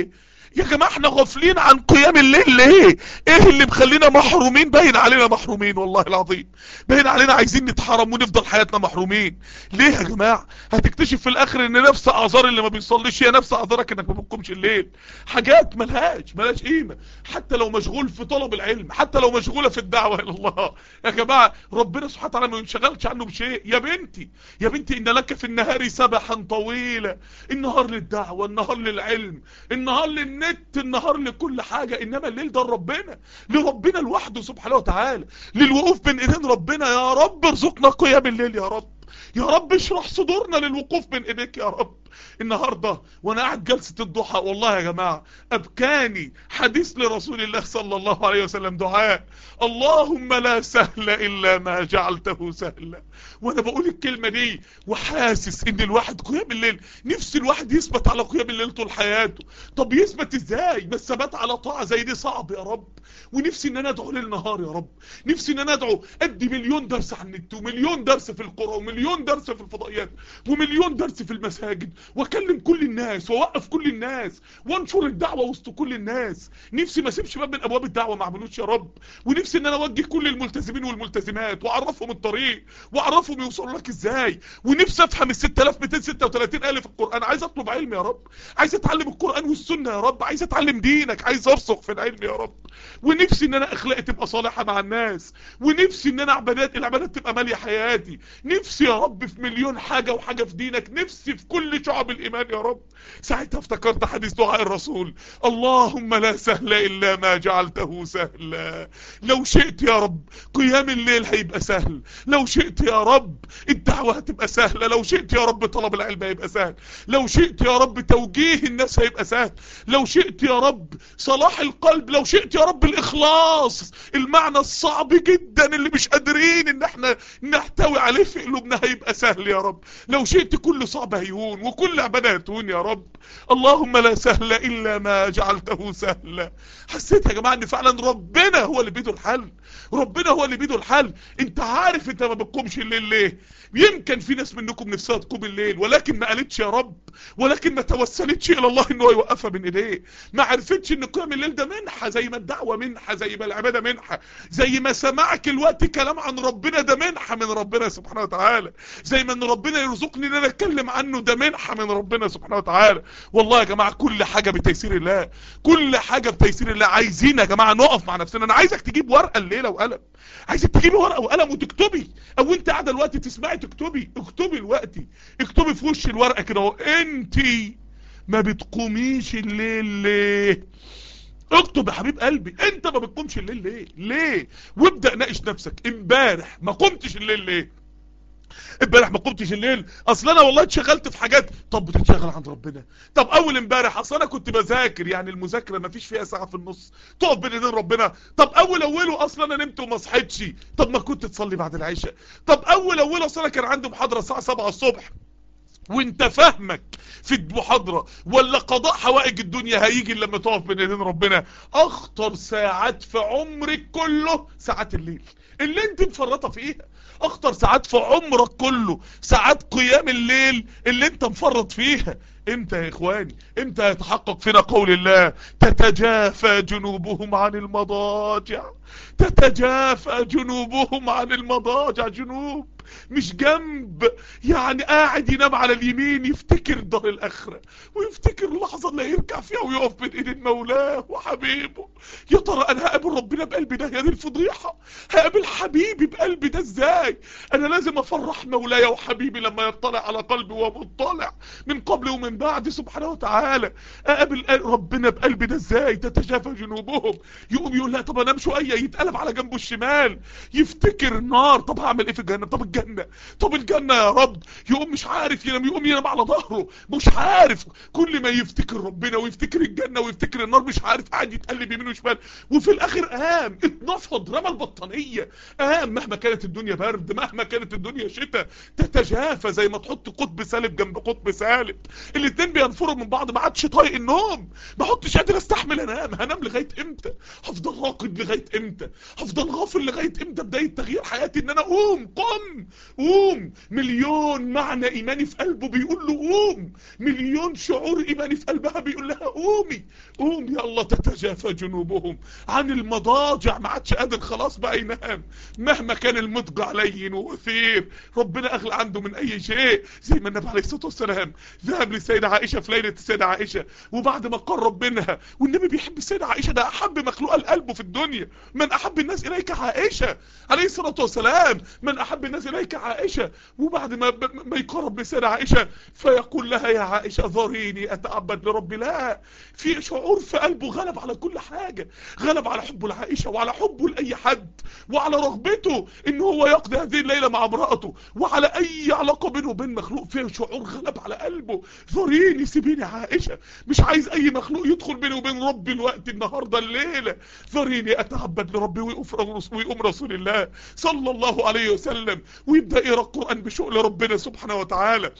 A: يا جماعة احنا غافلين عن قيام الليل ليه؟ ايه اللي مخلينا محرومين؟ باين علينا محرومين والله العظيم، باين علينا عايزين نتحرم ونفضل حياتنا محرومين ليه يا جماعة؟ هتكتشف في الاخر ان نفس اعذار اللي ما بيصليش هي نفس اعذارك انك ما بتقومش الليل. حاجات ملهاش ملهاش قيمة، حتى لو مشغول في طلب العلم، حتى لو مشغولة في الدعوة الى الله. يا جماعة ربنا سبحانه وتعالى ما ينشغلش عنه بشيء. يا بنتي يا بنتي ان لك في النهار سبحا طويلا، النهار للدعوة، النهار للعلم، النهار للنت، النهار لكل حاجة، انما الليل ده لربنا، لربنا لوحده سبحانه وتعالى، للوقوف بين ايدين ربنا. يا رب ارزقنا قيام الليل يا رب، يا رب اشرح صدورنا للوقوف بين ايديك يا رب. النهاردة وانا قاعد جلسة الضحى والله يا جماعة ابكاني حديث لرسول الله صلى الله عليه وسلم، دعاء اللهم لا سهل الا ما جعلته سهلا. وانا بقول الكلمة دي وحاسس ان الواحد قيام الليل، نفس الواحد يثبت على قيام الليل طول حياته. طب يثبت ازاي؟ بس ثبات على طاعة زي دي صعب يا رب. ونفسي ان انا ادعو ليل نهار يا رب، نفسي ان انا ادعو ادي مليون درس على النت، ومليون درس في القرى، ومليون درس في الفضائيات، ومليون درس في المساجد، واكلم كل الناس، واوقف كل الناس، وانشر الدعوة وسط كل الناس. نفسي ما اسيبش باب من ابواب الدعوة ما اعملوش يا رب. ونفسي ان انا اوجه كل الملتزمين والملتزمات واعرفهم الطريق، واعرفهم يوصلوا لك ازاي. ونفسي افهم ال ستة آلاف ومئتين وستة وثلاثين آية في القرآن. عايز اطلب علم يا رب، عايز اتعلم القرآن والسنة يا رب، عايز اتعلم دينك، عايز ارسخ في العلم يا رب. ونفسي ان انا اخلاقي تبقى صالحة مع الناس، ونفسي ان انا عبادات العبادات تبقى مالية حياتي. نفسي يا رب في مليون حاجة وحاجة في دينك، نفسي في كل شعب الايمان يا رب. ساعتها افتكرت حديث دعاء الرسول، اللهم لا سهل الا ما جعلته سهلا. لو شئت يا رب قيام الليل هيبقى سهل، لو شئت يا رب الدعوة هتبقى سهلة، لو شئت يا رب طلب العلم هيبقى سهل، لو شئت يا رب توجيه الناس هيبقى سهل، لو شئت يا رب صلاح القلب، لو شئت يا رب الاخلاص، المعنى الصعب جدا اللي مش قادرين ان احنا نحتوي عليه في قلوبنا هيبقى سهل يا رب. لو شئت كل صعب هيهون وكل عبادة هتهون يا رب. اللهم لا سهل الا ما جعلته سهلا. حسيت يا جماعة ان فعلا ربنا هو اللي بيده الحل، ربنا هو اللي بيده الحل. انت عارف انت ما بتقومش الليل ليه؟ يمكن في ناس منكم نفسها تقوم الليل ولكن ما قالتش يا رب، ولكن ما توسلتش الى الله ان هو يوقفها بين ايديه، ما عرفتش ان قيام الليل ده منحة، زي ما الدعوة منحة، زي ما العبادة منحة، زي ما سماعك الوقت كلام عن ربنا ده منحة من ربنا سبحانه وتعالى، زي ما ان ربنا يرزقني ان انا اتكلم عنه ده منحة من ربنا سبحانه وتعالى. والله يا جماعة كل حاجة بتيسير الله، كل حاجة بتيسير الله. عايزين يا جماعة نقف مع نفسنا. انا عايزك تجيب ورقة الليلة وقلم، عايزك تجيبي ورقة وقلم وتكتبي، او انت قاعدة الوقت تسمعي تكتبي، اكتبي الوقت، اكتبي في وش الورقة كده اهو، انتي ما بتقوميش الليل ليه؟ اكتب يا حبيب قلبي، انت ما بتقومش الليل ليه؟ ليه؟ وابدأ ناقش نفسك. امبارح ما قمتش الليل ليه؟ امبارح ما قمتش الليل اصل انا والله اتشغلت في حاجات. طب بتتشغل عند ربنا؟ طب اول امبارح اصل انا كنت بذاكر، يعني المذاكره ما فيش فيها ساعه في النص تقف بين ايدين ربنا. طب اول اوله اصل انا نمت وما صحيتش. طب ما كنت تصلي بعد العشاء. طب اول اوله اصل انا كان عندي محاضره الساعه سبعة الصبح، وانت فهمك في المحاضرة ولا قضاء حوائج الدنيا هيجي لما تقف بين ايدين ربنا. اخطر ساعات في عمرك كله ساعات الليل اللي انت مفرطة فيها، اخطر ساعات في عمرك كله ساعات قيام الليل اللي انت مفرط فيها. امتى يا اخواني؟ امتى يتحقق فينا قول الله تتجافى جنوبهم عن المضاجع؟ تتجافى جنوبهم عن المضاجع، جنوب مش جنب، يعني قاعد ينام على اليمين يفتكر دار الاخرة، ويفتكر اللحظة اللي هيرجع فيها ويقف بين ايدين مولاه وحبيبه. يا ترى انا هقابل ربنا بقلبي ده؟ يا دي الفضيحة، هقابل حبيبي بقلبي ده ازاي؟ انا لازم افرح مولاي وحبيبي لما يطلع على قلبي وهو مطلع من قبل ومن بعد سبحانه وتعالى. اقابل ربنا بقلبي ده ازاي؟ تتجافى جنوبهم. يقوم يقول لا طب انام شوية، يتقلب على جنبه الشمال يفتكر النار. طب هعمل ايه في الجنة؟ طب الجنة، طب الجنة يا رب. يقوم مش عارف ينام، يقوم ينام على ظهره مش عارف. كل ما يفتكر ربنا ويفتكر الجنة ويفتكر النار مش عارف، قاعد يتقلب يمين وشمال. وفي الاخر قام اتنفض رمى البطانية، قام مهما كانت الدنيا برد، مهما كانت الدنيا شتاء. تتجافى زي ما تحط قطب سالب جنب قطب سالب، الاتنين بينفروا من بعض. ما عادش طايق النوم، ما عدتش قادر استحمل انام. هنام لغاية امتى؟ هفضل راقد لغاية امتى؟ هفضل غافل لغاية امتى؟ بداية تغيير حياتي ان انا اقوم. قم قوم قوم. مليون معنى ايماني في قلبه بيقول له قوم، مليون شعور ايماني في قلبها بيقول لها قومي قوم. يا الله تتجافى جنوبهم عن المضاجع، ما عادش قادر خلاص بقى ينام مهما كان المضجع لين وثير، ربنا اغلى عنده من اي شيء. زي ما النبي عليه الصلاه والسلام ذهب للسيده عائشه في ليله السيده عائشه وبعد ما قرب منها، والنبي بيحب السيده عائشه، ده احب مخلوقه لقلبه في الدنيا. من احب الناس اليك عائشه عليه الصلاه والسلام، من احب الناس اليك عائشه. وبعد ما ما يقرب من السيده عائشه فيقول لها يا عائشه ذريني اتعبد لربي. لا، في شعور في قلبه غلب على كل حاجه، غلب على حبه لعائشه وعلى حبه لاي حد وعلى رغبته ان هو يقضي هذه الليله مع امراته، وعلى اي علاقه بينه وبين مخلوق فيها شعور غلب على قلبه. ذريني سيبيني عائشه، مش عايز اي مخلوق يدخل بيني وبين ربي الوقت النهارده الليله. ذريني اتعبد لربي. ويقوم رسول الله صلى الله عليه وسلم ويبدا يقرا القران بشؤل ربنا سبحانه وتعالى،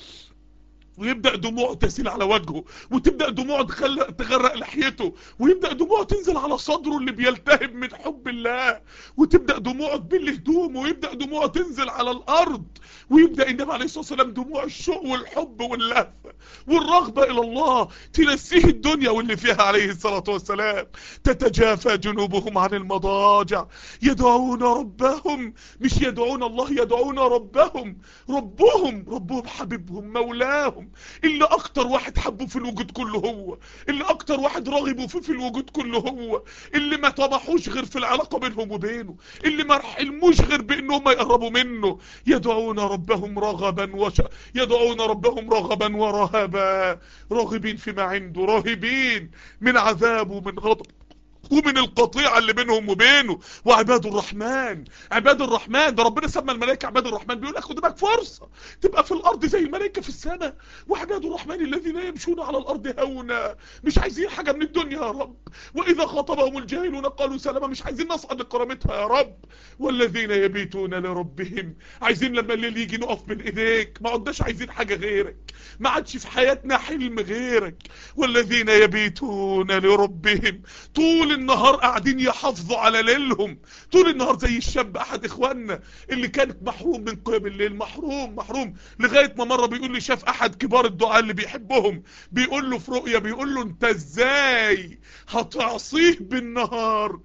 A: ويبدأ دموعه تسيل على وجهه، وتبدأ دموعه تغرق لحيته، ويبدأ دموعه تنزل على صدره اللي بيلتهب من حب الله، وتبدأ دموعه تبل هدومه، ويبدأ دموعه تنزل على الأرض، ويبدأ النبي عليه الصلاة والسلام دموع الشوق والحب واللهفة والرغبة إلى الله تنسيه الدنيا واللي فيها عليه الصلاة والسلام. تتجافى جنوبهم عن المضاجع يدعون ربهم، مش يدعون الله، يدعون ربهم. ربهم ربهم حبيبهم مولاهم، اللي اكتر واحد حبه في الوجود كله هو، اللي اكتر واحد راغبوا فيه في الوجود كله هو، اللي ما طمحوش غير في العلاقة بينهم وبينه، اللي ما حلموش غير بانهم يقربوا منه. يدعون ربهم رغبا وش يدعون ربهم رغبا ورهبا، راغبين فيما عنده، راهبين من عذابه ومن غضب ومن القطيعة اللي بينهم وبينه. وعباد الرحمن، عباد الرحمن ده ربنا سمى الملائكة عباد الرحمن، بيقول لك خد بالك فرصة تبقى في الارض زي الملائكة في السماء. وعباد الرحمن الذين يمشون على الارض هونا، مش عايزين حاجة من الدنيا يا رب. واذا خاطبهم الجاهلون قالوا سلاما، مش عايزين نصعد لكرامتها يا رب. والذين يبيتون لربهم، عايزين لما الليل يجي نقف بين ايديك، ما عدناش عايزين حاجة غيرك، ما عادش في حياتنا حلم غيرك. والذين يبيتون لربهم، طول النهار قاعدين يحافظوا على ليلهم، طول النهار زي الشاب احد اخواننا اللي كان محروم من قيام الليل، محروم محروم لغاية ما مرة بيقول لي شاف احد كبار الدعاء اللي بيحبهم بيقول له في رؤية، بيقول له انت ازاي هتعصيه بالنهار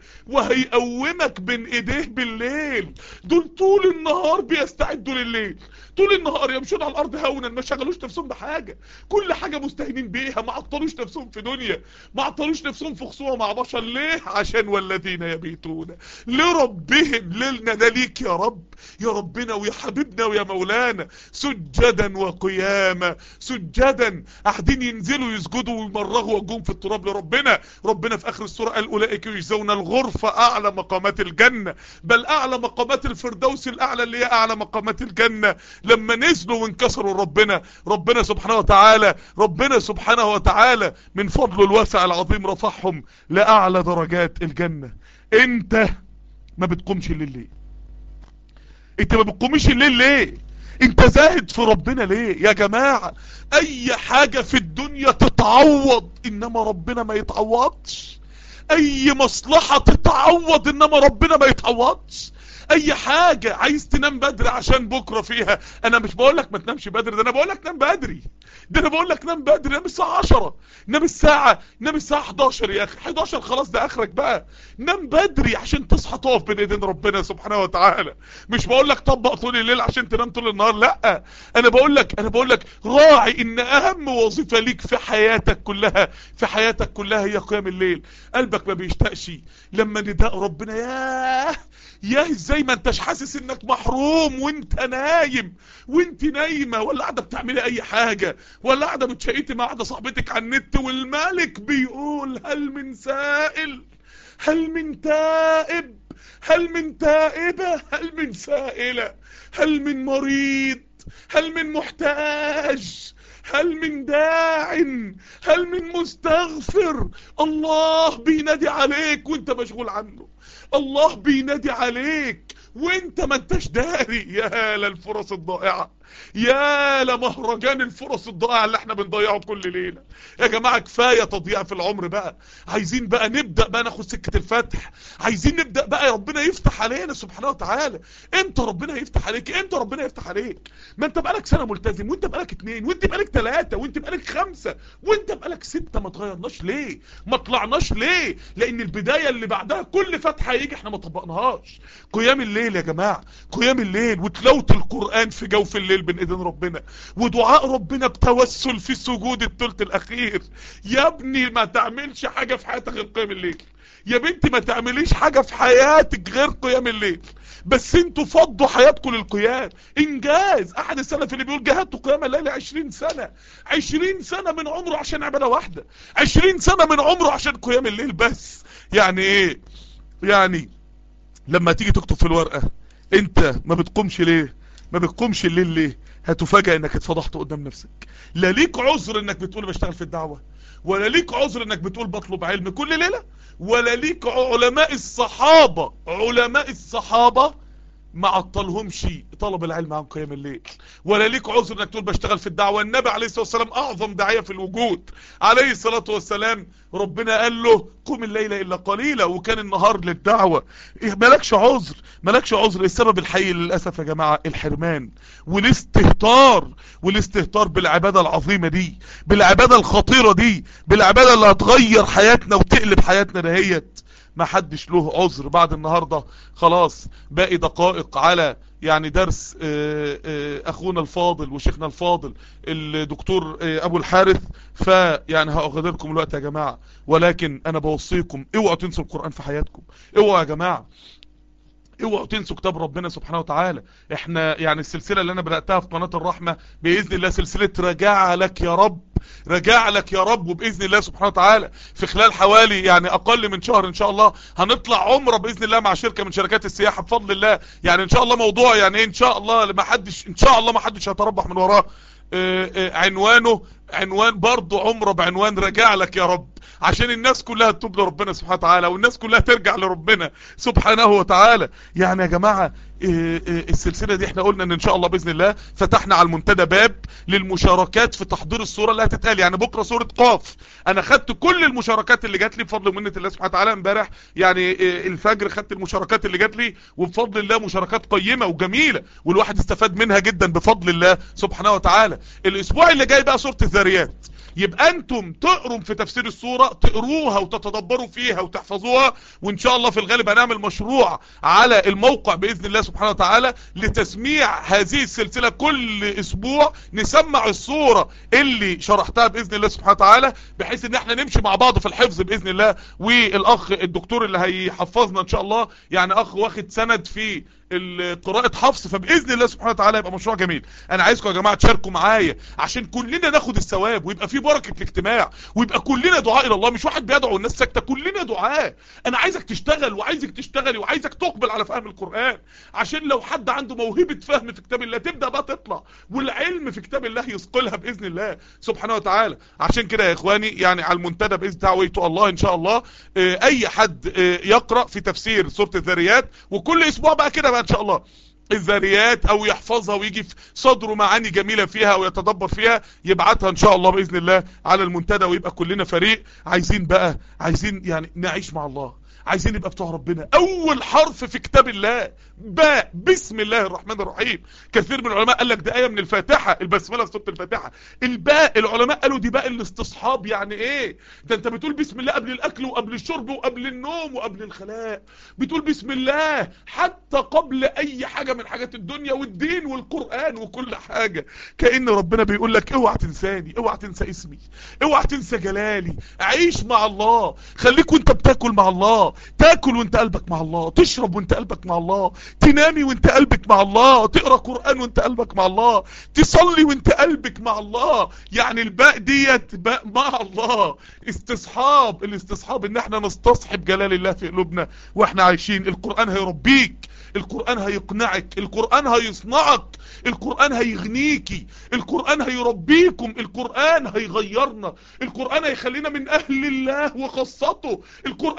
A: وهيقومك بين ايديه بالليل؟ دول طول النهار بيستعدوا لليل، طول النهار يمشون على الارض هونا، ما شغلوش نفسهم بحاجة، كل حاجة مستهينين بيها، ما عطلوش نفسهم في دنيا، ما عطلوش نفسهم في خصومة مع بشر. ليه؟ عشان والذين يبيتون لربهم، ليلنا ده ليك يا رب، يا ربنا ويا حبيبنا ويا مولانا، سجدا وقياما، سجدا قاعدين ينزلوا يسجدوا ويمرغوا وجههم في التراب لربنا. ربنا في اخر السورة قال اولئك يجزون الغرفة، اعلى مقامات الجنة، بل اعلى مقامات الفردوس الاعلى اللي هي اعلى مقامات الجنة، لما نزلوا وانكسروا ربنا. ربنا سبحانه وتعالى ربنا سبحانه وتعالى من فضله الواسع العظيم رفعهم لأعلى درجات الجنة. انت ما بتقومش الليل ليه؟ انت ما بتقومش الليل ليه؟ انت زاهد في ربنا ليه يا جماعة؟ اي حاجة في الدنيا تتعوض، انما ربنا ما يتعوضش. اي مصلحة تتعوض، انما ربنا ما يتعوضش. اي حاجة عايز تنام بدري عشان بكرة فيها، انا مش بقولك ما تنامش بدري، ده انا بقولك نام بدري، ده انا بقولك نام بدري، نام الساعة عشرة، نام الساعة نام الساعة حداشر يا اخي، حداشر خلاص ده اخرك بقى، نام بدري عشان تصحى تقف بين ايدين ربنا سبحانه وتعالى. مش بقولك طبق طول الليل عشان تنام طول النهار، لا، انا بقولك انا بقولك راعي ان اهم وظيفة ليك في حياتك كلها، في حياتك كلها هي قيام الليل. قلبك ما بيشتاقش لما نداء ربنا، ياه ياه ازاي ما انتش حاسس انك محروم وانت نايم، وانت نايمة ولا قاعدة بتعملي اي حاجة، ولا قاعدة بتشقيتي مع واحدة صاحبتك على النت والملك بيقول هل من سائل، هل من تائب، هل من تائبة، هل من سائلة، هل من مريض، هل من محتاج، هل من داع، هل من مستغفر. الله بينادي عليك وانت مشغول عنه، الله بينادي عليك وانت ما انتش داري. يا للفرص الضائعة، يا لمهرجان الفرص الضائعة اللي احنا بنضيعه كل ليلة يا جماعة. كفاية تضييع في العمر بقى. عايزين بقى نبدأ بقى ناخد سكة الفتح. عايزين نبدأ بقى ربنا يفتح علينا سبحانه وتعالى. امتى ربنا يفتح عليك؟ امتى ربنا يفتح عليك؟ ما انت بقالك سنة ملتزم، وانت بقالك اتنين، وانت بقالك تلاتة، وانت بقالك خمسة، وانت بقالك ستة. ما تغيرناش ليه؟ ما طلعناش ليه؟ لان البداية اللي بعدها كل فتحة هيجي احنا ما طبقناهاش. قيام الليل يا جماعة، قيام الليل وتلاوة القرآن في جوف الليل بين ايدين ربنا، ودعاء ربنا بتوسل في السجود الثلث الاخير. يا ابني ما تعملش حاجة في حياتك غير قيام الليل. يا بنتي ما تعمليش حاجة في حياتك غير قيام الليل. بس انتوا فضوا حياتكم للقيام. انجاز. احد السلف اللي بيقول جهدت قيام الليل عشرين سنة. عشرين سنة من عمره عشان عبادة واحدة. عشرين سنة من عمره عشان قيام الليل بس. يعني ايه؟ يعني لما تيجي تكتب في الورقة انت ما بتقومش ليه، ما بتقومش الليل ليه، هتفاجأ انك اتفضحت قدام نفسك. لا ليك عذر انك بتقول بشتغل في الدعوة، ولا ليك عذر انك بتقول بطلب علم كل ليلة، ولا ليك علماء الصحابة علماء الصحابة ما عطلهمش طلب العلم عن قيام الليل، ولا ليك عذر انك تقول بشتغل في الدعوة. النبي عليه الصلاة والسلام اعظم داعية في الوجود عليه الصلاة والسلام، ربنا قال له قم الليل الا قليلا، وكان النهار للدعوة. إيه مالكش عذر، مالكش عذر. السبب الحقيقي للأسف يا جماعة الحرمان والاستهتار، والاستهتار بالعبادة العظيمة دي، بالعبادة الخطيرة دي، بالعبادة اللي هتغير حياتنا وتقلب حياتنا دهيت. ما حدش له عذر بعد النهاردة. خلاص باقي دقائق على يعني درس آآ آآ اخونا الفاضل وشيخنا الفاضل الدكتور ابو الحارث، فيعني هأغادركم الوقت يا جماعة، ولكن انا بوصيكم اوعوا تنسوا القرآن في حياتكم. اوعوا يا جماعة، اوعوا تنسوا كتاب ربنا سبحانه وتعالى. احنا يعني السلسلة اللي انا بدأتها في قناة الرحمة بإذن الله سلسلة رجاع لك يا رب، رجاع لك يا رب، وبإذن الله سبحانه وتعالى في خلال حوالي يعني اقل من شهر ان شاء الله هنطلع عمره بإذن الله مع شركة من شركات السياحة بفضل الله. يعني ان شاء الله موضوع يعني ان شاء الله ما حدش ان شاء الله ما حدش هيتربح من وراه. اه اه عنوانه عنوان برضو عمره بعنوان رجاع لك يا رب، عشان الناس كلها تتوب لربنا سبحانه وتعالى، والناس كلها ترجع لربنا سبحانه وتعالى. يعني يا جماعة السلسلة دي احنا قلنا ان ان شاء الله باذن الله فتحنا على المنتدى باب للمشاركات في تحضير الصورة اللي هتتقال. يعني بكرة صورة قاف، انا خدت كل المشاركات اللي جات لي بفضل ومنة الله سبحانه وتعالى. امبارح يعني الفجر خدت المشاركات اللي جات لي، وبفضل الله مشاركات قيمة وجميلة والواحد استفاد منها جدا بفضل الله سبحانه وتعالى. الاسبوع اللي جاي بقى صورة الذاريات، يبقى انتم تقروا في تفسير السورة، تقروها وتتدبروا فيها وتحفظوها، وان شاء الله في الغالب هنعمل مشروع على الموقع باذن الله سبحانه وتعالى لتسميع هذه السلسلة. كل اسبوع نسمع السورة اللي شرحتها باذن الله سبحانه وتعالى، بحيث ان احنا نمشي مع بعض في الحفظ باذن الله. والاخ الدكتور اللي هيحفظنا ان شاء الله يعني اخ واخد سند في القراءة حفظ، فبإذن الله سبحانه وتعالى يبقى مشروع جميل. انا عايزكم يا جماعة تشاركوا معايا عشان كلنا ناخد الثواب، ويبقى في بركة الاجتماع، ويبقى كلنا دعاء الى الله، مش واحد بيدعو والناس ساكتة، كلنا دعاء. انا عايزك تشتغل وعايزك تشتغلي وعايزك تقبل على فهم القرآن، عشان لو حد عنده موهبة فهم في كتاب الله تبدأ بقى تطلع، والعلم في كتاب الله يثقلها بإذن الله سبحانه وتعالى. عشان كده يا اخواني يعني على المنتدى بإذن دعوته الله ان شاء الله اه اي حد اه يقرأ في تفسير سورة الذاريات، وكل اسبوع بقى كده بقى ان شاء الله الذاريات او يحفظها ويجي في صدره معاني جميلة فيها ويتدبر فيها، يبعتها ان شاء الله باذن الله على المنتدى، ويبقى كلنا فريق. عايزين بقى عايزين يعني نعيش مع الله، عايزين نبقى بتوع ربنا. اول حرف في كتاب الله باء، بسم الله الرحمن الرحيم. كثير من العلماء قال لك ده آية من الفاتحة، البسملة في سورة الفاتحة. الباء العلماء قالوا دي باء الاستصحاب. يعني ايه ده؟ انت بتقول بسم الله قبل الاكل وقبل الشرب وقبل النوم وقبل الخلاء، بتقول بسم الله حتى قبل اي حاجة من حاجات الدنيا والدين والقرآن وكل حاجة. كأن ربنا بيقول لك اوعى تنساني، اوعى تنسى اسمي، اوعى تنسى جلالي. عيش مع الله، خليك وانت بتاكل مع الله، تاكل وانت قلبك مع الله، تشرب وانت قلبك مع الله، تنامي وانت قلبك مع الله، تقرأ قرآن وانت قلبك مع الله، تصلي وانت قلبك مع الله. يعني الباء ديت باء مع الله، استصحاب. الاستصحاب ان احنا نستصحب جلال الله في قلوبنا واحنا عايشين. القرآن هيربيك، القرآن هيقنعك، القرآن هيصنعك، القرآن هيغنيكي، القرآن هيربيكم، القرآن هيغيرنا، القرآن هيخلينا من اهل الله وخاصته، القرآن حبل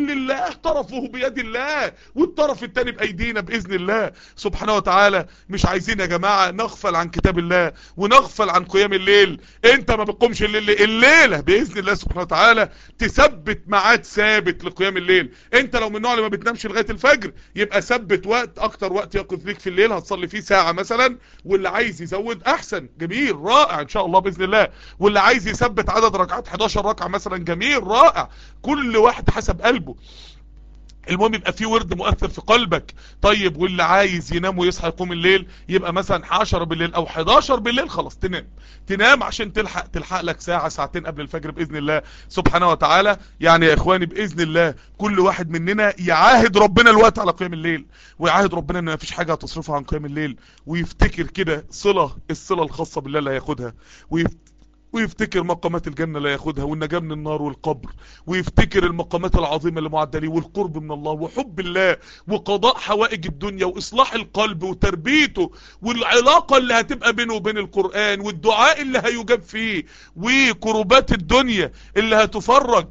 A: بحبل الله، طرفه بيد الله والطرف التاني بايدينا باذن الله سبحانه وتعالى. مش عايزين يا جماعة نغفل عن كتاب الله ونغفل عن قيام الليل. انت ما بتقومش الليل، الليلة باذن الله سبحانه وتعالى تثبت ميعاد ثابت لقيام الليل. انت لو من النوع اللي ما بتنامش لغاية الفجر، يبقى ثبت وقت، اكتر وقت يقظ ليك في الليل هتصلي فيه ساعة مثلا، واللي عايز يزود احسن، جميل رائع ان شاء الله باذن الله. واللي عايز يثبت عدد ركعات حداشر ركعة مثلا، جميل رائع، كل واحد حسب قلبه. المهم يبقى في ورد مؤثر في قلبك. طيب واللي عايز ينام ويصحى يقوم الليل، يبقى مثلا عشرة بالليل او حداشر بالليل خلاص تنام، تنام عشان تلحق تلحق لك ساعة ساعتين قبل الفجر باذن الله سبحانه وتعالى. يعني يا اخواني باذن الله كل واحد مننا يعاهد ربنا الوقت على قيام الليل، ويعاهد ربنا ان مفيش حاجة هتصرفها عن قيام الليل، ويفتكر كده صلة الصلة الخاصة بالله اللي هياخدها، ويفتكر ويفتكر مقامات الجنة لا ياخدها، والنجاة من النار والقبر، ويفتكر المقامات العظيمة اللي معدة ليه، والقرب من الله وحب الله وقضاء حوائج الدنيا واصلاح القلب وتربيته، والعلاقة اللي هتبقى بينه وبين القرآن، والدعاء اللي هيجاب فيه، وكربات الدنيا اللي هتفرج.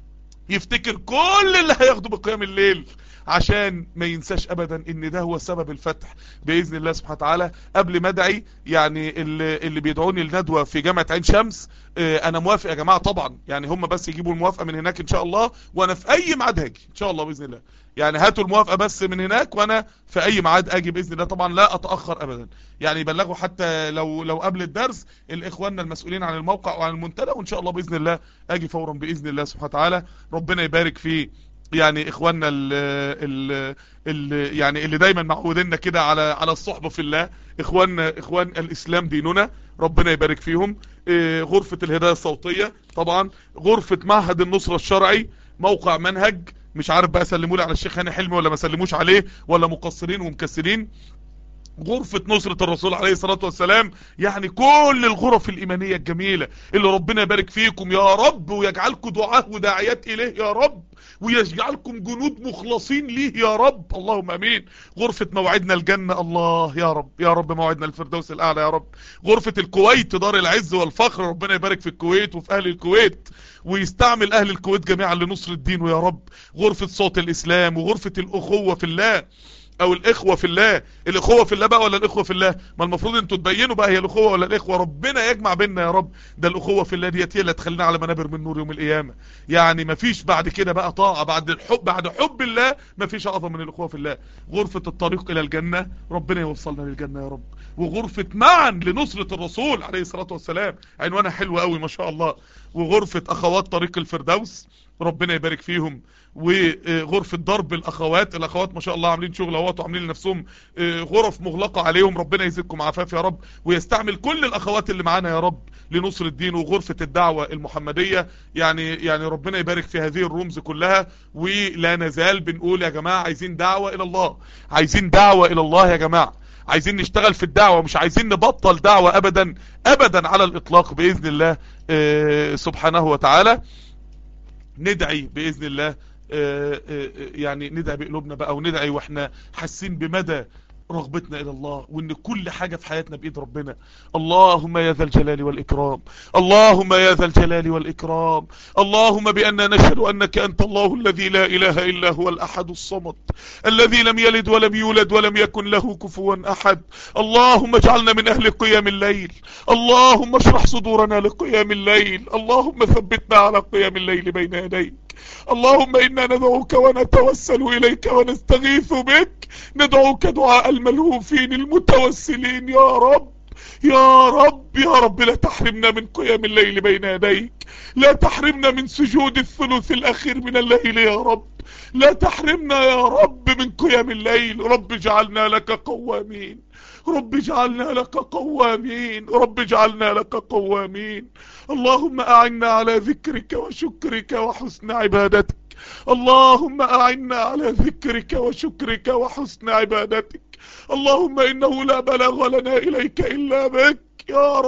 A: يفتكر كل اللي هياخده بقيام الليل، عشان ما ينساش ابدا ان ده هو سبب الفتح باذن الله سبحانه وتعالى. قبل ما ادعي يعني اللي, اللي بيدعوني الندوة في جامعة عين شمس، اه انا موافق يا جماعة طبعا، يعني هم بس يجيبوا الموافقة من هناك ان شاء الله، وانا في اي ميعاد هاجي ان شاء الله باذن الله. يعني هاتوا الموافقة بس من هناك، وانا في اي ميعاد اجي باذن الله طبعا، لا اتأخر ابدا. يعني يبلغوا حتى لو لو قبل الدرس الاخواننا المسؤولين عن الموقع وعن المنتدى، وان شاء الله باذن الله اجي فورا باذن الله سبحانه وتعالى. ربنا يبارك فيه يعني اخواننا ال ال ال يعني اللي دايما معوديننا كده على على الصحبة في الله، اخواننا اخوان الاسلام ديننا، ربنا يبارك فيهم. اه غرفة الهداية الصوتية طبعا، غرفة معهد النصرة الشرعي، موقع منهج، مش عارف بقى سلموا لي على الشيخ هاني حلمي ولا ما سلموش عليه، ولا مقصرين ومكسرين. غرفة نصرة الرسول عليه الصلاة والسلام، يعني كل الغرف الإيمانية الجميلة اللي ربنا يبارك فيكم يا رب، ويجعلكم دعاة وداعيات إليه يا رب، ويجعلكم جنود مخلصين ليه يا رب، اللهم امين. غرفة موعدنا الجنة، الله يا رب يا رب موعدنا الفردوس الاعلى يا رب. غرفة الكويت دار العز والفخر، ربنا يبارك في الكويت وفي اهل الكويت، ويستعمل اهل الكويت جميعا لنصر الدين يا رب. غرفة صوت الاسلام، وغرفة الاخوة في الله او الاخوة في الله. الاخوة في الله بقى ولا الاخوة في الله؟ ما المفروض انتوا تبينوا بقى هي الاخوة ولا الاخوة. ربنا يجمع بيننا يا رب. ده الاخوة في الله ديت هي اللي تخلينا على منابر من نور يوم القيامة. يعني مفيش بعد كده بقى طاعة بعد الحب، بعد حب الله مفيش اعظم من الاخوة في الله. غرفة الطريق الى الجنة، ربنا يوصلنا للجنة يا رب. وغرفة معا لنصرة الرسول عليه الصلاة والسلام، عنوانها حلو قوي ما شاء الله. وغرفة اخوات طريق الفردوس، ربنا يبارك فيهم. وغرفة ضرب الاخوات، الاخوات ما شاء الله عاملين شغل اهوت، وعاملين لنفسهم غرف مغلقة عليهم، ربنا يزيدكم عفاف يا رب، ويستعمل كل الاخوات اللي معانا يا رب لنصر الدين. وغرفة الدعوة المحمدية، يعني يعني ربنا يبارك في هذه الرمز كلها. ولا نزال بنقول يا جماعة عايزين دعوة الى الله، عايزين دعوة الى الله يا جماعة، عايزين نشتغل في الدعوة، مش عايزين نبطل دعوة ابدا ابدا على الاطلاق باذن الله اه سبحانه وتعالى. ندعي باذن الله اه اه يعني ندعي بقلوبنا بقى، وندعي واحنا حاسين بمدى رغبتنا الى الله، وان كل حاجة في حياتنا بايد ربنا. اللهم يا ذا الجلال والاكرام، اللهم يا ذا الجلال والاكرام، اللهم بأننا نشهد انك انت الله الذي لا اله الا هو الاحد الصمد، الذي لم يلد ولم يولد ولم يكن له كفوا احد. اللهم اجعلنا من اهل قيام الليل، اللهم اشرح صدورنا لقيام الليل، اللهم ثبتنا على قيام الليل بين يديك. اللهم انا ندعوك ونتوسل اليك ونستغيث بك، ندعوك دعاء الملهوفين المتوسلين يا رب يا رب يا رب. لا تحرمنا من قيام الليل بين يديك، لا تحرمنا من سجود الثلث الاخير من الليل يا رب، لا تحرمنا يا رب من قيام الليل. رب اجعلنا لك قوامين، رب اجعلنا لك قوامين، رب اجعلنا لك قوامين. اللهم اعنا على ذكرك وشكرك وحسن عبادتك، اللهم اعنا على ذكرك وشكرك وحسن عبادتك. اللهم انه لا بلاغ لنا اليك الا بك يا رب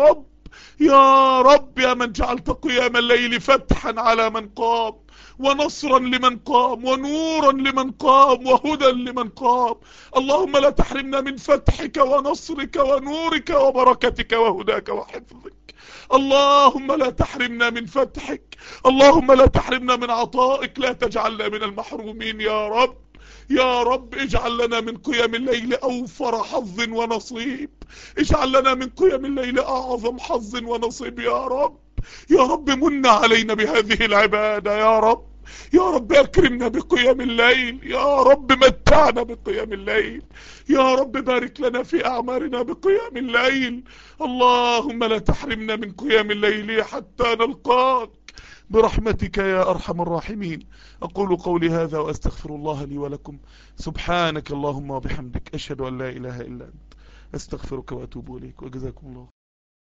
A: يا رب يا من جعلت قيام الليل فتحا على من قام، ونصرا لمن قام، ونورا لمن قام، وهدى لمن قام. اللهم لا تحرمنا من فتحك ونصرك ونورك وبركتك وهداك وحفظك. اللهم لا تحرمنا من فتحك، اللهم لا تحرمنا من عطائك، لا تجعلنا من المحرومين يا رب. يا رب اجعل لنا من قيام الليل أوفر حظ ونصيب، اجعل لنا من قيام الليل أعظم حظ ونصيب يا رب. يا رب من علينا بهذه العبادة يا رب. يا رب اكرمنا بقيام الليل، يا رب متعنا بقيام الليل، يا رب بارك لنا في أعمارنا بقيام الليل. اللهم لا تحرمنا من قيام الليل حتى نلقاك برحمتك يا أرحم الراحمين. أقول قولي هذا وأستغفر الله لي ولكم. سبحانك اللهم وبحمدك، أشهد أن لا إله إلا أنت، أستغفرك وأتوب إليك، وجزاكم الله.